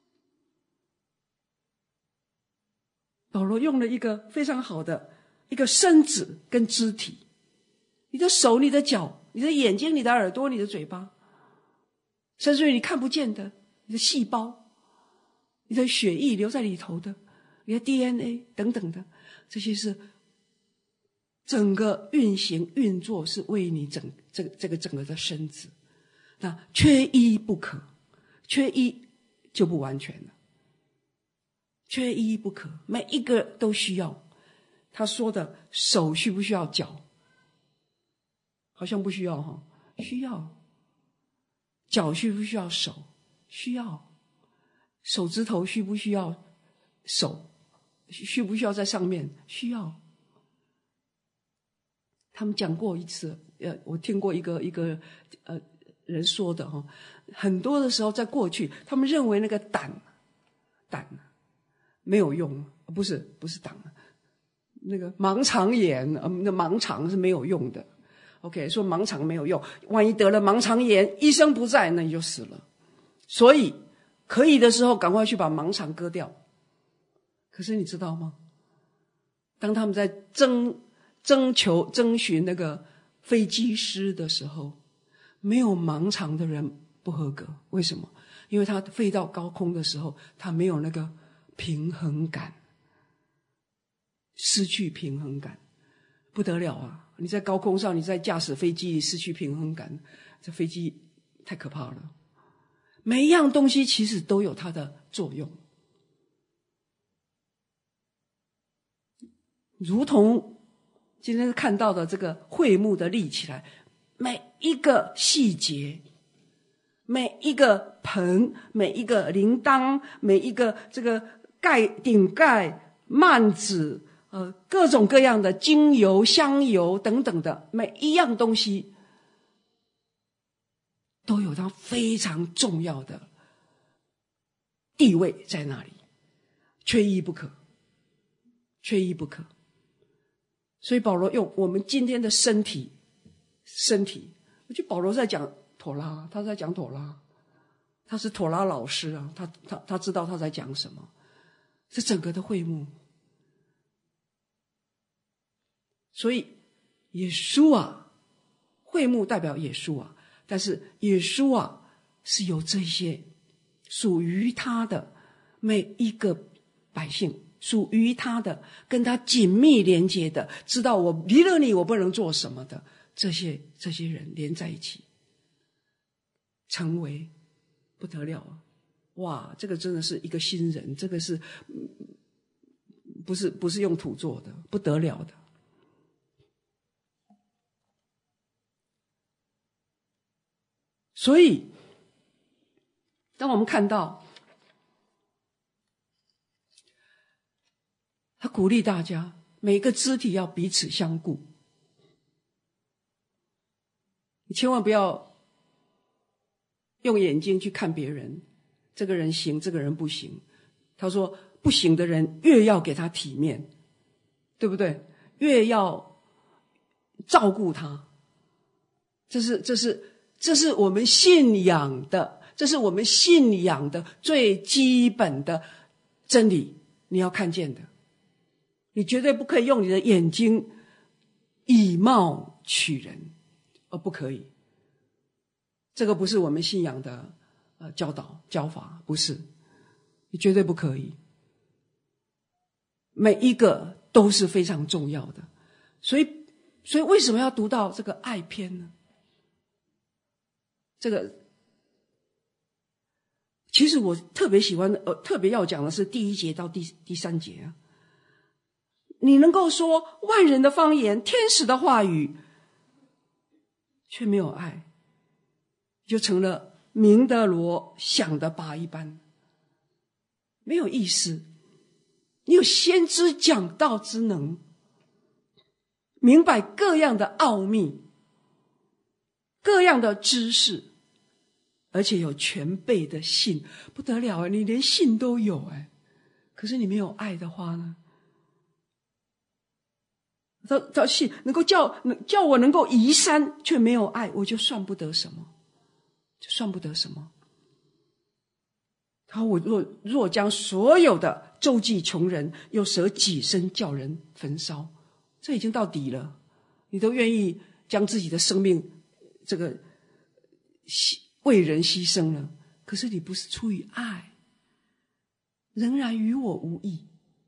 保罗用了一个非常好的一个身子跟肢体，你的手、你的脚、你的眼睛、你的耳朵、你的嘴巴，甚至于你看不见的你的细胞、你的血液留在里头的你的 DNA 等等的，这些是整个运行运作，是为你这个整个的身子。那缺一不可，缺一就不完全了，缺一不可，每一个都需要。他说的手需不需要脚？好像不需要哈，需要。脚需不需要手？需要。手指头需不需要手？需不需要在上面？需要。他们讲过一次，我听过一个人说的哈，很多的时候在过去，他们认为那个胆没有用，不是胆，那个盲肠炎，那盲肠是没有用的。OK， 说盲肠没有用，万一得了盲肠炎，医生不在，那你就死了。所以可以的时候赶快去把盲肠割掉。可是你知道吗？当他们在征询那个飞机师的时候，没有盲肠的人不合格。为什么？因为他飞到高空的时候，他没有那个平衡感，失去平衡感，不得了啊！ 你在高空上，你在驾驶飞机失去平衡感，这飞机太可怕了。每一样东西其实都有它的作用，如同今天看到的这个会幕的立起来，每一个细节，每一个盆，每一个铃铛，每一个这个顶盖、幔子，各种各样的精油、香油等等的，每一样东西都有它非常重要的地位在那里，缺一不可，缺一不可。所以保罗用我们今天的身体，我觉得保罗在讲妥拉，他在讲妥拉，他是妥拉老师啊，他知道他在讲什么。这整个的会幕，所以耶稣啊，会幕代表耶稣啊，但是耶稣啊是有这些属于他的每一个百姓，属于他的跟他紧密连接的，知道我离了你我不能做什么的这些人连在一起，成为不得了啊！哇，这个真的是一个新人，这个是不是用土做的，不得了的。所以当我们看到他鼓励大家每个肢体要彼此相顾，你千万不要用眼睛去看别人，这个人行，这个人不行。他说不行的人越要给他体面，对不对？越要照顾他。这是我们信仰的，这是我们信仰的最基本的真理，你要看见的。你绝对不可以用你的眼睛以貌取人，不可以。这个不是我们信仰的教法，不是，你绝对不可以。每一个都是非常重要的，所以为什么要读到这个爱篇呢？这个其实我特别喜欢特别要讲的是第1节到第3节啊。你能够说万人的方言，天使的话语，却没有爱，就成了鸣的锣响的钹一般，没有意思。你有先知讲道之能，明白各样的奥秘，各样的知识，而且有全备的信，不得了啊！你连信都有哎，可是你没有爱的话呢？到信能够叫我能够移山，却没有爱，我就算不得什么，就算不得什么。他我若将所有的周济穷人，又舍己身叫人焚烧，这已经到底了。你都愿意将自己的生命这个为人牺牲了，可是你不是出于爱，仍然与我无益。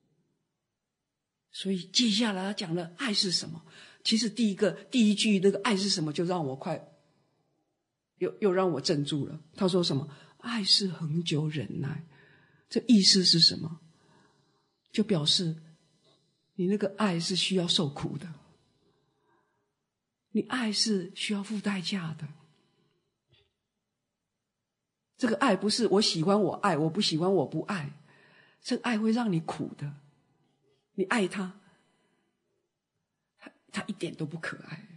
所以接下来他讲了爱是什么。其实第一句那个爱是什么就让我又让我镇住了。他说什么？爱是恒久忍耐。这意思是什么？就表示你那个爱是需要受苦的，你爱是需要付代价的。这个爱不是我喜欢我爱，我不喜欢我不爱，这个爱会让你苦的。你爱他一点都不可爱，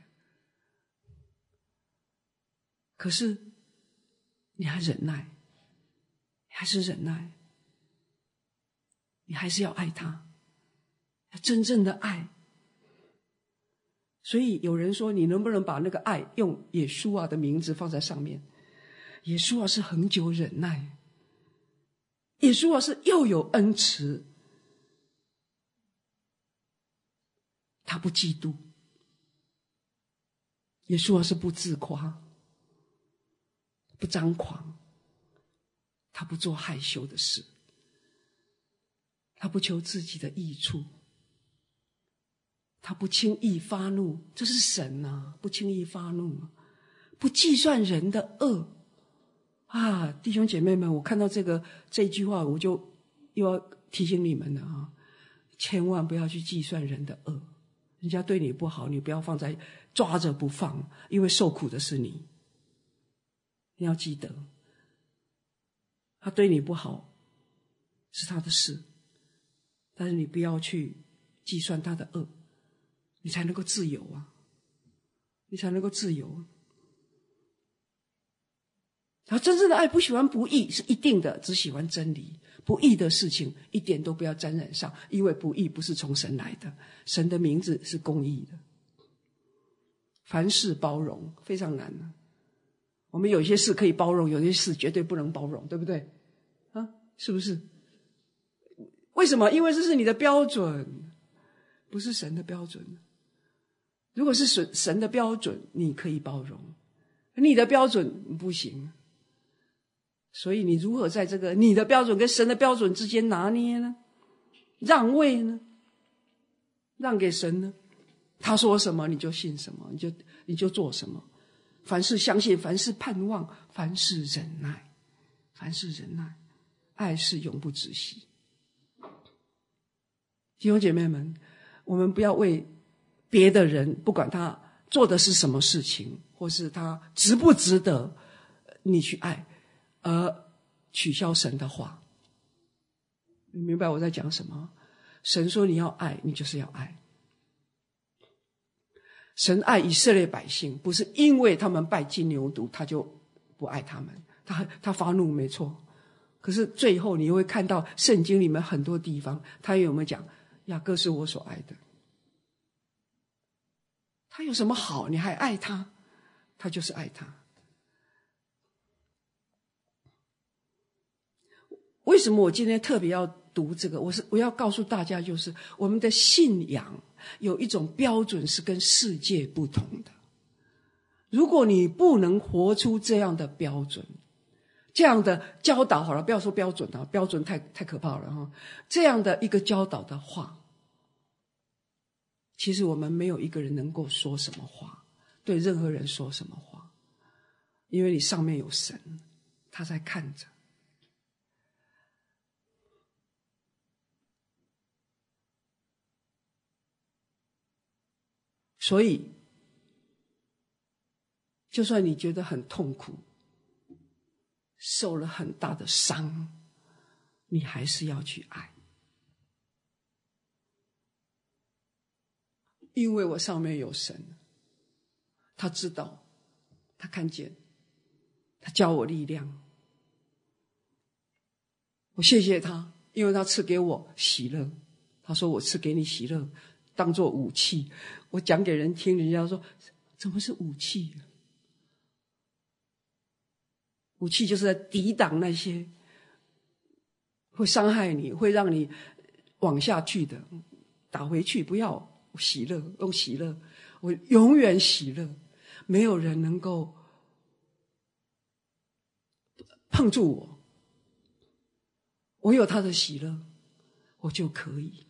可是你还忍耐，还是忍耐，你还是要爱他，真正的爱。所以有人说，你能不能把那个爱用耶稣的名字放在上面？耶稣是恒久忍耐，耶稣是又有恩慈，他不嫉妒。耶稣是不自夸，不张狂，他不做害羞的事，他不求自己的益处， 他不轻易发怒，这是神啊，不轻易发怒，不计算人的恶啊！弟兄姐妹们，我看到这一句话，我就又要提醒你们了啊，千万不要去计算人的恶。人家对你不好，你不要抓着不放，因为受苦的是你。你要记得，他对你不好是他的事，但是你不要去计算他的恶，你才能够自由啊！你才能够自由。然后真正的爱不喜欢不义是一定的，只喜欢真理。不义的事情一点都不要沾染上，因为不义不是从神来的，神的名字是公义的。凡事包容非常难啊，我们有些事可以包容，有些事绝对不能包容，对不对啊？是不是？为什么？因为这是你的标准，不是神的标准。如果是神的标准，你可以包容，你的标准不行。所以你如何在这个你的标准跟神的标准之间拿捏呢？让位呢？让给神呢？他说什么你就信什么，你就做什么。凡事相信，凡事盼望，凡事忍耐，凡事忍耐，爱是永不止息。弟兄姐妹们，我们不要为别的人，不管他做的是什么事情，或是他值不值得你去爱，而取消神的话。你明白我在讲什么？神说你要爱，你就是要爱。神爱以色列百姓，不是因为他们拜金牛犊他就不爱他们，他发怒没错，可是最后你会看到圣经里面很多地方他有没有讲雅各是我所爱的，他有什么好你还爱他？他就是爱他。为什么我今天特别要读这个？我要告诉大家，就是我们的信仰有一种标准是跟世界不同的。如果你不能活出这样的标准，这样的教导好了，不要说标准啊，标准太可怕了哈。这样的一个教导的话，其实我们没有一个人能够说什么话，对任何人说什么话，因为你上面有神，他在看着。所以就算你觉得很痛苦，受了很大的伤，你还是要去爱，因为我上面有神，他知道，他看见，他教我力量。我谢谢他，因为他赐给我喜乐。他说我赐给你喜乐当作武器。我讲给人听，人家说怎么是武器？武器就是在抵挡那些会伤害你，会让你往下去的，打回去。不要喜乐，用喜乐，我永远喜乐，没有人能够碰住我，我有他的喜乐，我就可以。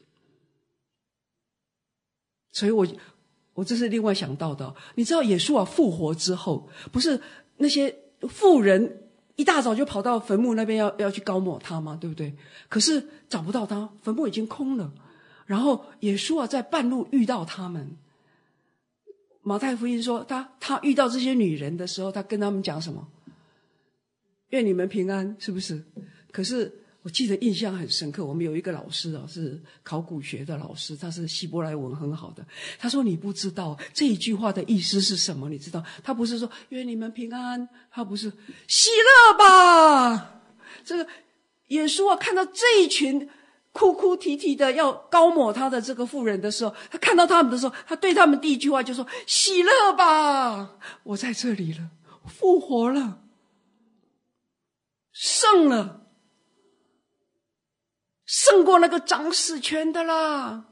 所以我这是另外想到的。你知道耶稣复活之后，不是那些妇人一大早就跑到坟墓那边要去膏抹他吗？对不对？可是找不到他，坟墓已经空了。然后耶稣在半路遇到他们。马太福音说他遇到这些女人的时候，他跟他们讲什么？愿你们平安，是不是？可是我记得印象很深刻，我们有一个老师是考古学的老师，他是希伯来文很好的。他说你不知道这一句话的意思是什么，你知道？他不是说愿你们平安，他不是喜乐吧？这个耶稣看到这一群哭哭啼啼的要膏抹他的这个妇人的时候，他看到他们的时候，他对他们第一句话就说喜乐吧，我在这里了，我复活了，胜了，胜过那个掌死权的啦，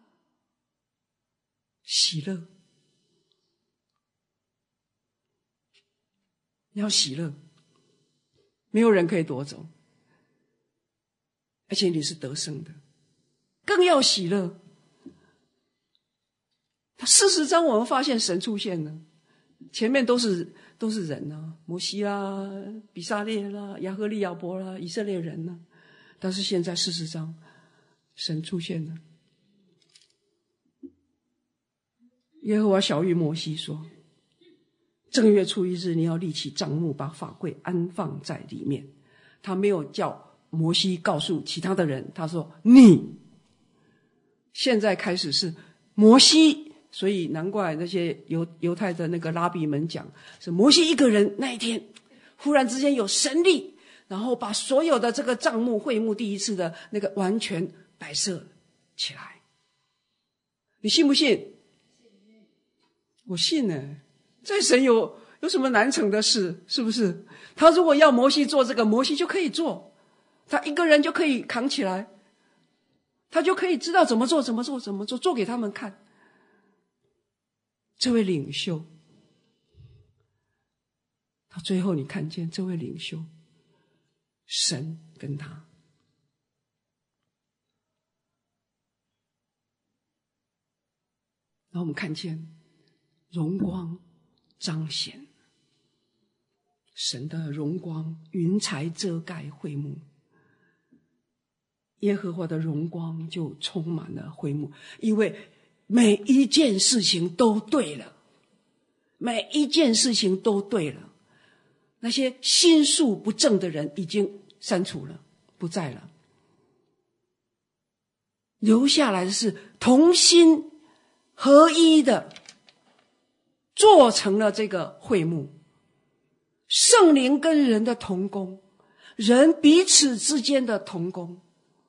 喜乐，你要喜乐，没有人可以夺走，而且你是得胜的，更要喜乐。 40章我们发现神出现了，前面都是人啊，摩西啦、比撒列啦、亚和利亚伯啦、以色列人啦，但是现在40章神出现了。耶和华晓谕摩西说，正月初1日你要立起帐幕，把法柜安放在里面。他没有叫摩西告诉其他的人，他说你现在开始是摩西，所以难怪那些犹太的那个拉比们讲，是摩西一个人那一天忽然之间有神力，然后把所有的这个帐幕会幕第一次的那个完全摆设起来。你信不信？我信呢。在神有什么难成的事？是不是？他如果要摩西做这个，摩西就可以做，他一个人就可以扛起来，他就可以知道怎么做，做给他们看。这位领袖，到最后你看见这位领袖，神跟他，然后我们看见荣光彰显，神的荣光，云彩遮盖会幕，耶和华的荣光就充满了会幕，因为每一件事情都对了，每一件事情都对了。那些心术不正的人已经删除了，不在了，留下来的是同心合一的做成了这个会幕，圣灵跟人的同工，人彼此之间的同工。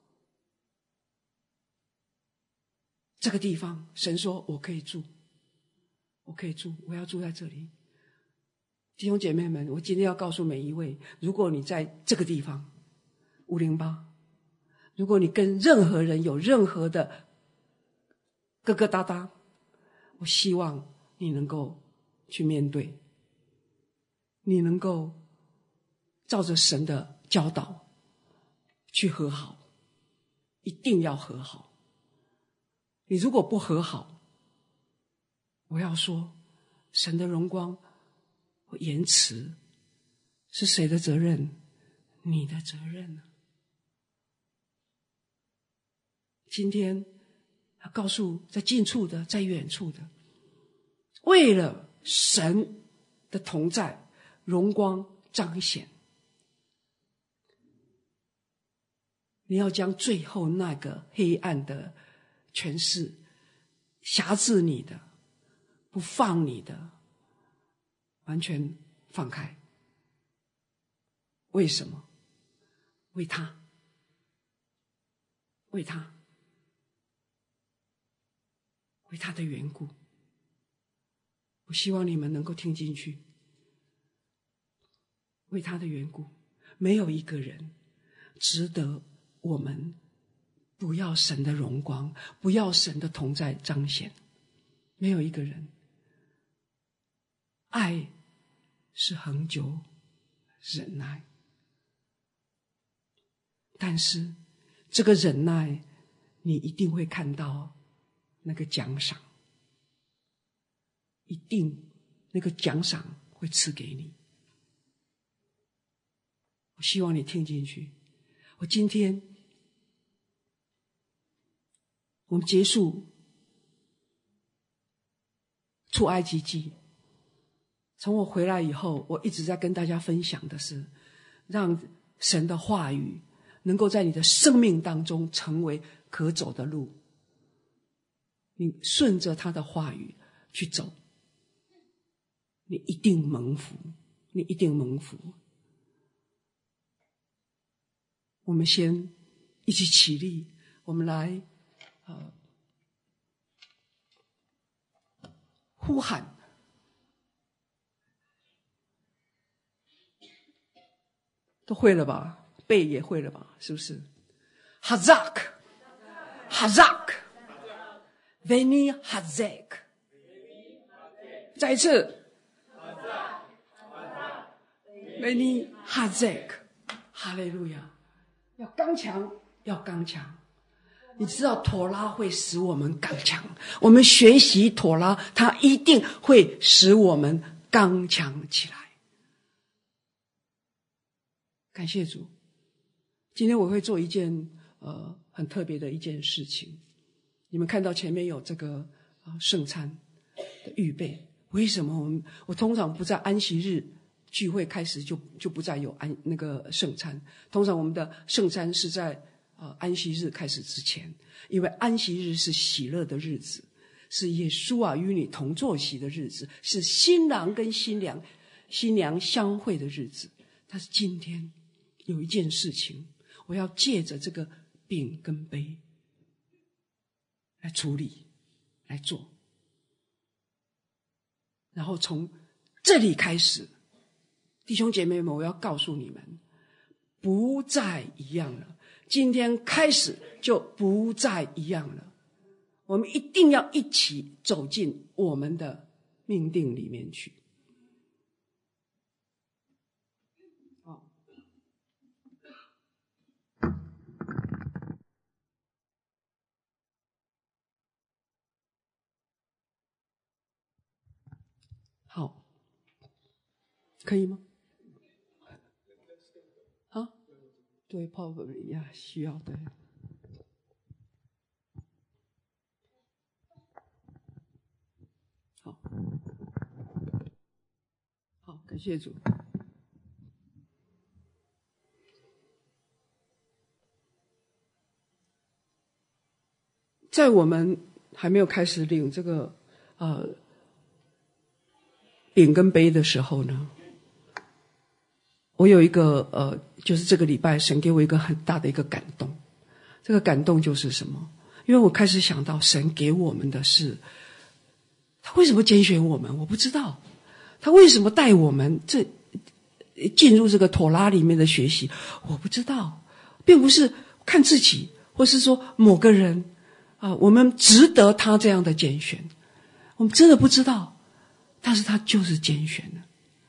这个地方神说我可以住，我要住在这里。弟兄姐妹们，我今天要告诉每一位，如果你在这个地方508，如果你跟任何人有任何的疙疙瘩瘩，我希望你能够去面对，你能够照着神的教导去和好，一定要和好。你如果不和好，我要说神的荣光会延迟，是谁的责任？你的责任。今天他告诉在近处的，在远处的，为了神的同在，荣光彰显，你要将最后那个黑暗的权势辖制你的，不放你的，完全放开。为什么？为他，为他，为他的缘故。我希望你们能够听进去，为他的缘故，没有一个人值得我们不要神的荣光，不要神的同在彰显，没有一个人。爱是恒久忍耐，但是这个忍耐你一定会看到那个奖赏，一定那个奖赏会赐给你。我希望你听进去。我今天我们结束出埃及记，从我回来以后，我一直在跟大家分享的是，让神的话语能够在你的生命当中成为可走的路。你顺着他的话语去走，你一定蒙福，你一定蒙福。我们先一起起立，我们来呼喊。都会了吧？背也会了吧？是不是？ Hazak Hazak Veni Hazak， 再一次 Veni Hazak， 哈利路亚！要刚强，要刚强。 你知道妥拉会使我们刚强，我们学习妥拉，它一定会使我们刚强起来。感谢主。今天我会做一件很特别的一件事情。你们看到前面有这个圣餐的预备。为什么我通常不在安息日聚会开始就不再有那个圣餐？通常我们的圣餐是在安息日开始之前，因为安息日是喜乐的日子，是耶稣啊与你同坐席的日子，是新郎跟新娘相会的日子。但是今天有一件事情，我要借着这个饼跟杯来处理来做，然后从这里开始，弟兄姐妹们，我要告诉你们，不再一样了。今天开始就不再一样了。我们一定要一起走进我们的命定里面去。好，可以吗？啊，对 ，probably 呀，需要对。好，感谢主。在我们还没有开始领这个饼跟杯的时候呢，我有一个就是这个礼拜神给我一个很大的一个感动。这个感动就是什么？因为我开始想到神给我们的是，他为什么拣选我们？我不知道。他为什么带我们进入这个妥拉里面的学习？我不知道。并不是看自己，或是说某个人我们值得他这样的拣选，我们真的不知道。但是他就是拣选的。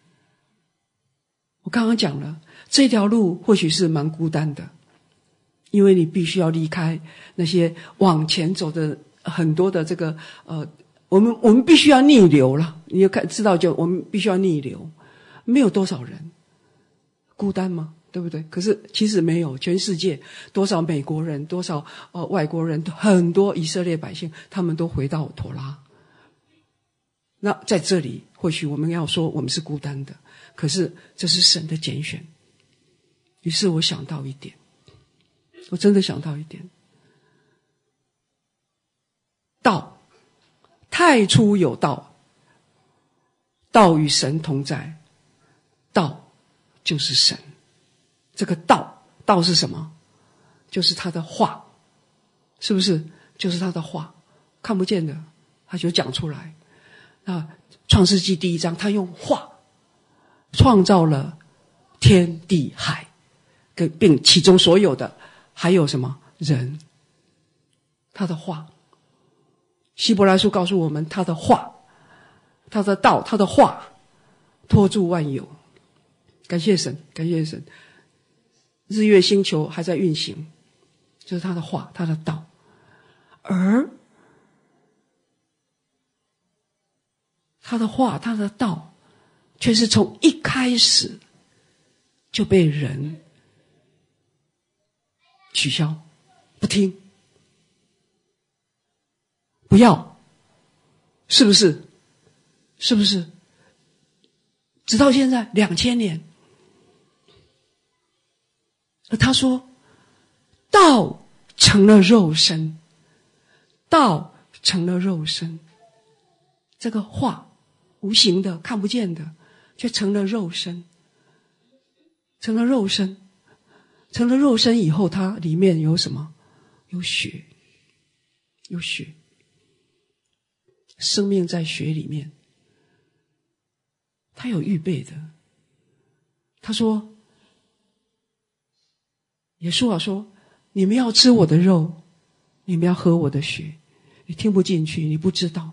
我刚刚讲了，这条路或许是蛮孤单的，因为你必须要离开那些往前走的很多的这个我们必须要逆流了。你要知道，就我们必须要逆流。没有多少人孤单吗？对不对？可是其实没有，全世界多少美国人，多少外国人，很多以色列百姓，他们都回到妥拉。那在这里，或许我们要说我们是孤单的，可是这是神的拣选。于是我想到一点，我真的想到一点，道，太初有道，道与神同在，道就是神。这个道是什么？就是他的话，是不是？就是他的话，看不见的他就讲出来。创世纪第1章，他用话创造了天地海，并其中所有的，还有什么人。他的话，希伯来书告诉我们，他的话，他的道，他的话托住万有。感谢神，感谢神。日月星球还在运行，就是他的话，他的道。而他的话，他的道，却是从一开始就被人取消，不听，不要，是不是？是不是？直到现在2000年，而他说，道成了肉身，道成了肉身，这个话无形的看不见的，却成了肉身，成了肉身，成了肉身以后，它里面有什么？有血，有血，生命在血里面，他有预备的。他说，耶稣说，你们要吃我的肉，你们要喝我的血。你听不进去，你不知道。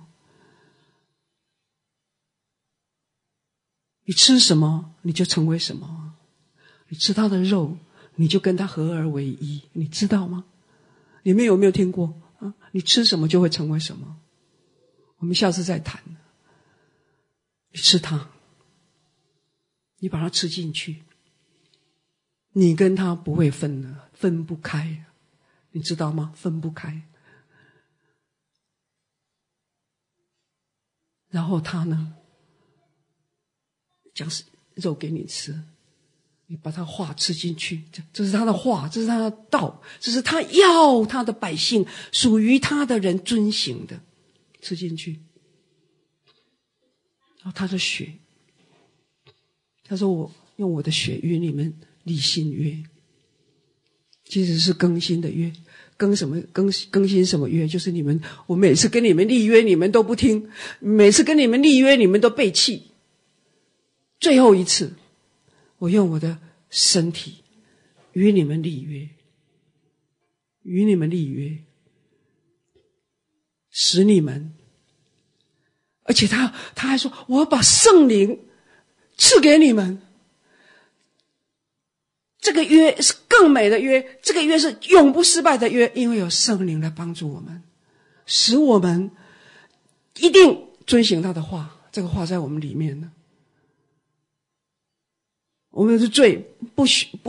你吃什么，你就成为什么。你吃他的肉，你就跟他合而为一，你知道吗？ 你们有没有听过啊？你吃什么就会成为什么。我们下次再谈。你吃它，你把它吃进去，你跟它不会分了，分不开，你知道吗？分不开。然后它呢，将肉给你吃，你把它话吃进去，这是他的话，这是他的道，这是他要他的百姓，属于他的人遵行的，吃进去。然后他的血，他说我用我的血与你们立新约，其实是更新的约。更新什么约？就是我每次跟你们立约，你们都不听；每次跟你们立约，你们都背弃。最后一次，我用我的身体与你们立约，与你们立约，使你们，而且他还说，我要把圣灵赐给你们。这个约是更美的约，这个约是永不失败的约，因为有圣灵来帮助我们，使我们一定遵行他的话。这个话在我们里面呢。我们的罪不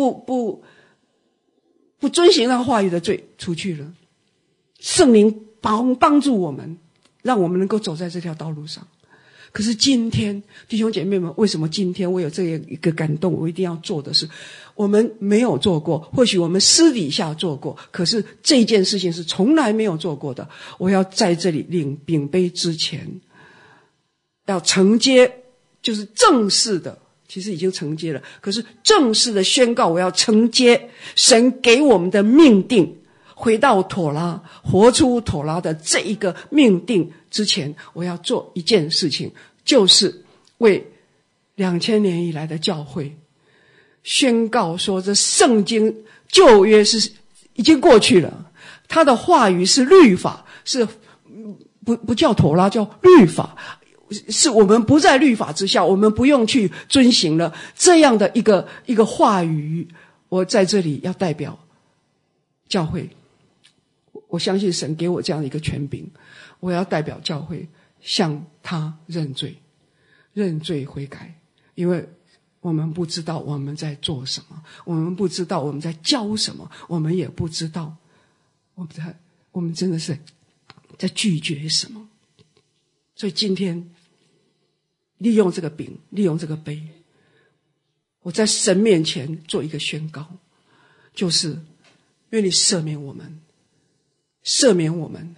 遵行他话语的罪出去了，圣灵帮助我们，让我们能够走在这条道路上。可是今天弟兄姐妹们，为什么今天我有这样一个感动，我一定要做的是，我们没有做过，或许我们私底下做过，可是这件事情是从来没有做过的。我要在这里领饼杯之前，要承接，就是正式的，其实已经承接了，可是正式的宣告，我要承接神给我们的命定，回到妥拉，活出妥拉的这一个命定之前，我要做一件事情，就是为2000年以来的教会宣告说，这圣经旧约是已经过去了，他的话语是律法，是不叫妥拉，叫律法，是我们不在律法之下，我们不用去遵行了这样的一个话语。我在这里要代表教会，我相信神给我这样的一个权柄，我要代表教会向他认罪悔改，因为我们不知道我们在做什么，我们不知道我们在教什么，我们也不知道我们真的是在拒绝什么。所以今天利用这个饼，利用这个杯，我在神面前做一个宣告，就是愿你赦免我们，赦免我们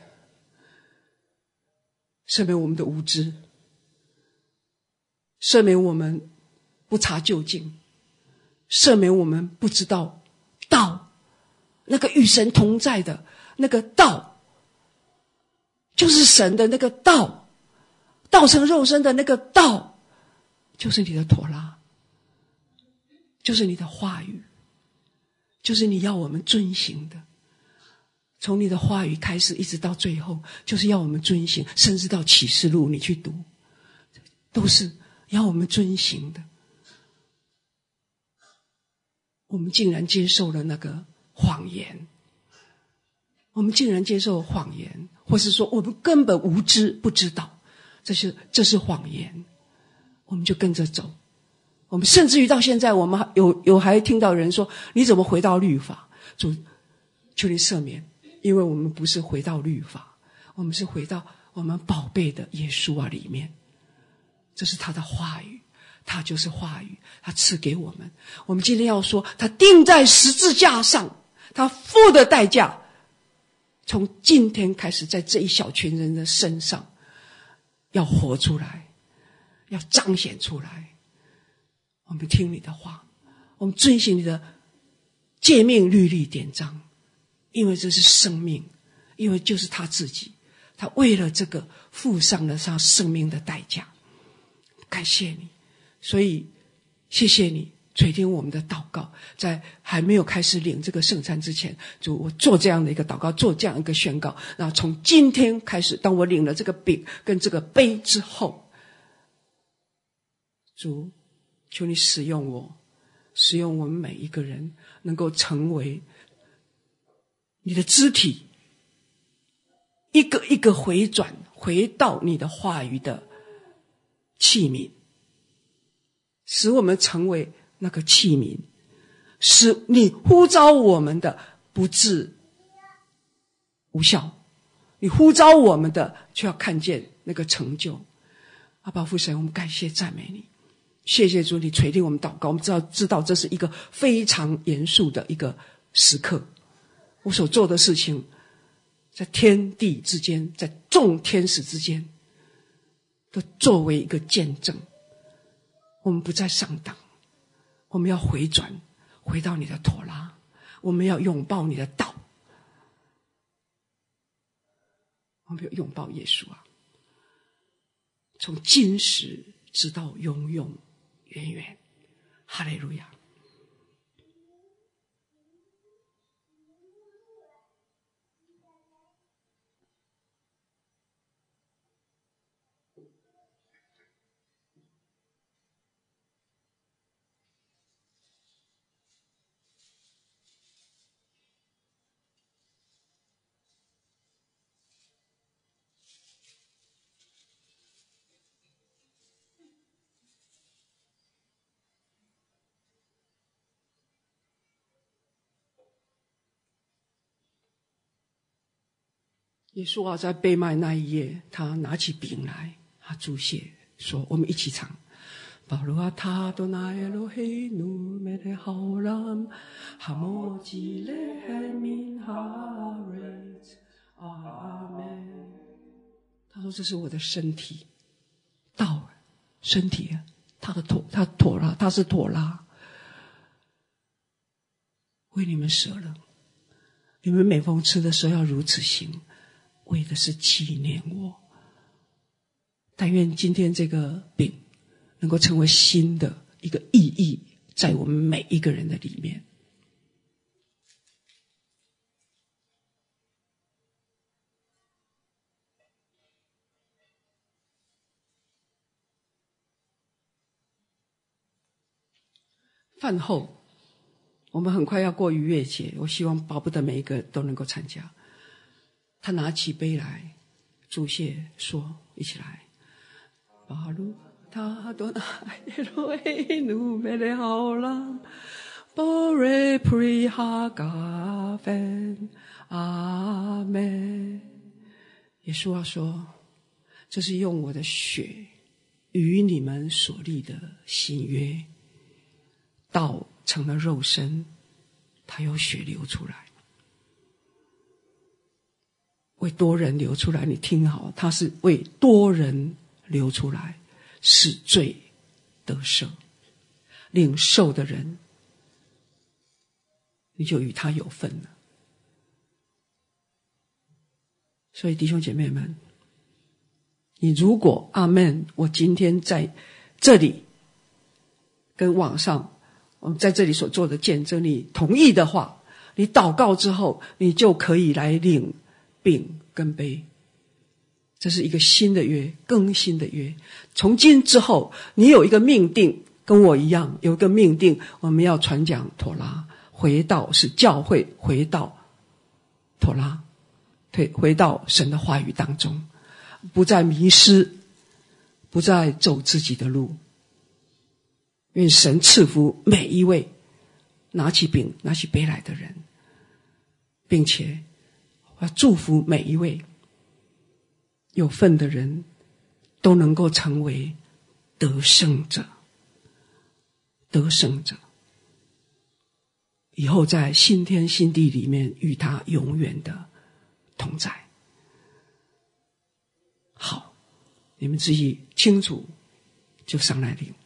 的无知，赦免我们不查究竟，赦免我们不知道道，那个与神同在的那个道，就是神的那个道，道成肉身的那个道，就是你的妥拉，就是你的话语，就是你要我们遵行的。从你的话语开始一直到最后，就是要我们遵行，甚至到启示录你去读，都是要我们遵行的。我们竟然接受了那个谎言，我们竟然接受谎言，或是说我们根本无知不知道这是谎言，我们就跟着走。我们甚至于到现在，我们还听到人说，你怎么回到律法？主，求你赦免，因为我们不是回到律法，我们是回到我们宝贝的耶稣里面。这是他的话语，他就是话语，他赐给我们。我们今天要说，他钉在十字架上，他付的代价，从今天开始在这一小群人的身上要活出来，要彰显出来。我们听你的话，我们遵行你的诫命律例典章，因为这是生命，因为就是他自己，他为了这个付上了他生命的代价。感谢你，所以谢谢你垂听我们的祷告。在还没有开始领这个圣餐之前，主，我做这样的一个祷告，做这样一个宣告，然后从今天开始，当我领了这个饼跟这个杯之后，主，求你使用我们每一个人，能够成为你的肢体一个一个回转，回到你的话语的器皿，使我们成为那个器皿，使你呼召我们的不致无效，你呼召我们的却要看见那个成就。阿爸父神，我们感谢赞美你，谢谢主，你垂听我们祷告。我们知道这是一个非常严肃的一个时刻，我所做的事情在天地之间，在众天使之间，都作为一个见证。我们不再上当，我们要回转，回到你的妥拉，我们要拥抱你的道，我们要拥抱耶稣啊！从今时直到永永远远，哈利路亚！耶稣啊，在被卖那一夜，他拿起饼来，他祝谢说：“我们一起唱。”巴鲁阿塔多那耶罗黑努梅勒好兰哈摩吉勒黑明哈瑞阿门。他说：“这是我的身体，道身体，他妥拉，他是妥拉，为你们舍了。你们每逢吃的时候要如此行。”为的是纪念我。但愿今天这个饼能够成为新的一个意义，在我们每一个人的里面。饭后，我们很快要过逾越节，我希望巴不得每一个都能够参加。他拿起杯来，祝谢说：“一起来。”巴鲁他多那耶罗黑努梅勒好朗，波瑞普里哈嘎芬阿门。耶稣啊说：“这是用我的血与你们所立的新约，道成了肉身，他有血流出来。”为多人流出来，你听好，他是为多人流出来，使罪得赦。领受的人，你就与他有份了。所以弟兄姐妹们，你如果阿们，我今天在这里跟网上我们在这里所做的见证，你同意的话，你祷告之后，你就可以来领饼跟杯。这是一个新的约，更新的约。从今之后，你有一个命定，跟我一样有一个命定，我们要传讲妥拉，回到是教会，回到妥拉，回到神的话语当中，不再迷失，不再走自己的路。愿神赐福每一位拿起饼拿起杯来的人，并且我要祝福每一位有份的人都能够成为得胜者，得胜者，以后在新天新地里面与他永远的同在。好，你们自己清楚就上来领。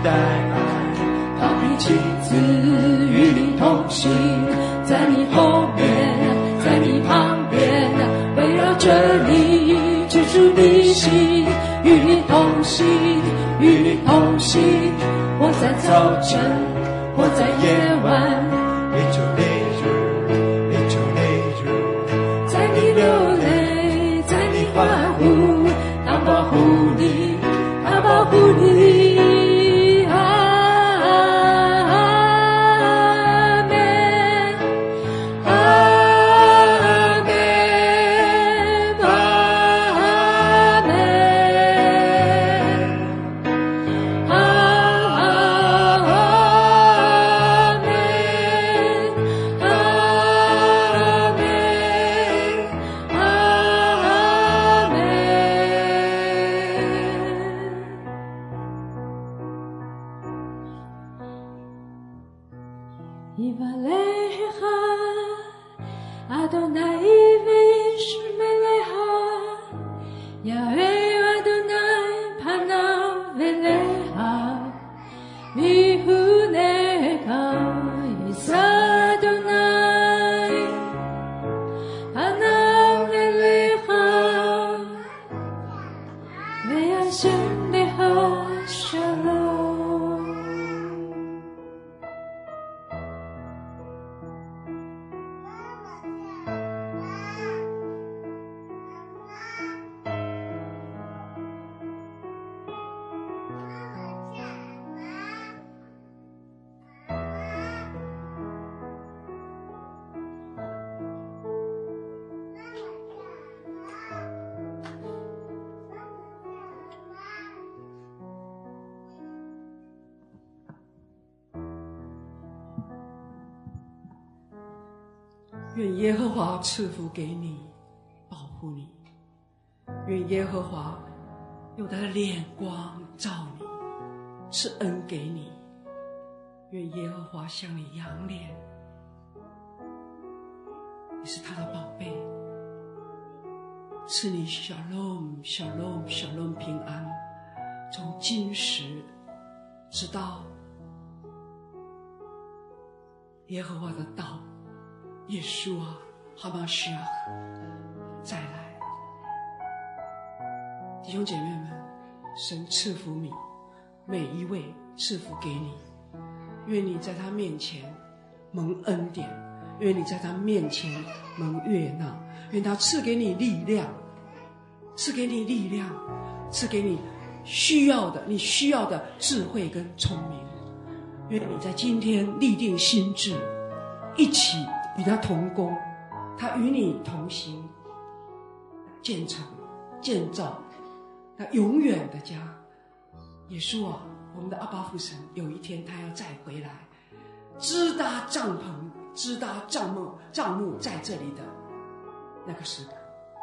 代爱，好比妻子与你同行，在你后面，在你旁边，围绕着你，居住你心，与你同行，与你同行。我在早晨，我在夜晚， 你就泪珠，你就泪珠， 在你流泪，在你欢呼，他保护你，他保护你。 愿耶和华赐福给你，保护你。愿耶和华用他的脸光照你，赐恩给你。愿耶和华向你扬脸，你是他的宝贝，赐你shalom shalom shalom平安，从今时直到耶和华的道耶稣啊，哈马西亚再来。弟兄姐妹们，神赐福你，每一位赐福给你。愿你在他面前蒙恩典，愿你在他面前蒙悦纳，愿他赐给你力量，赐给你力量，赐给你需要的，你需要的智慧跟聪明。愿你在今天立定心志，一起与他同工，他与你同行，建成建造那永远的家。耶稣啊，我们的阿爸父神，有一天他要再回来，支搭帐篷，支搭帐幕在这里的那个时刻。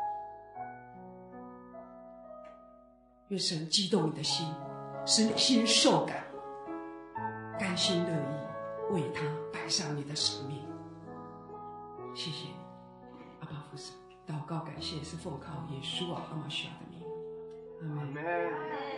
愿神激动你的心，使你心受感，甘心乐意为他摆上你的使命。谢谢你，阿爸父神，祷告感谢是奉靠耶稣啊，阿玛西亚的名，阿门。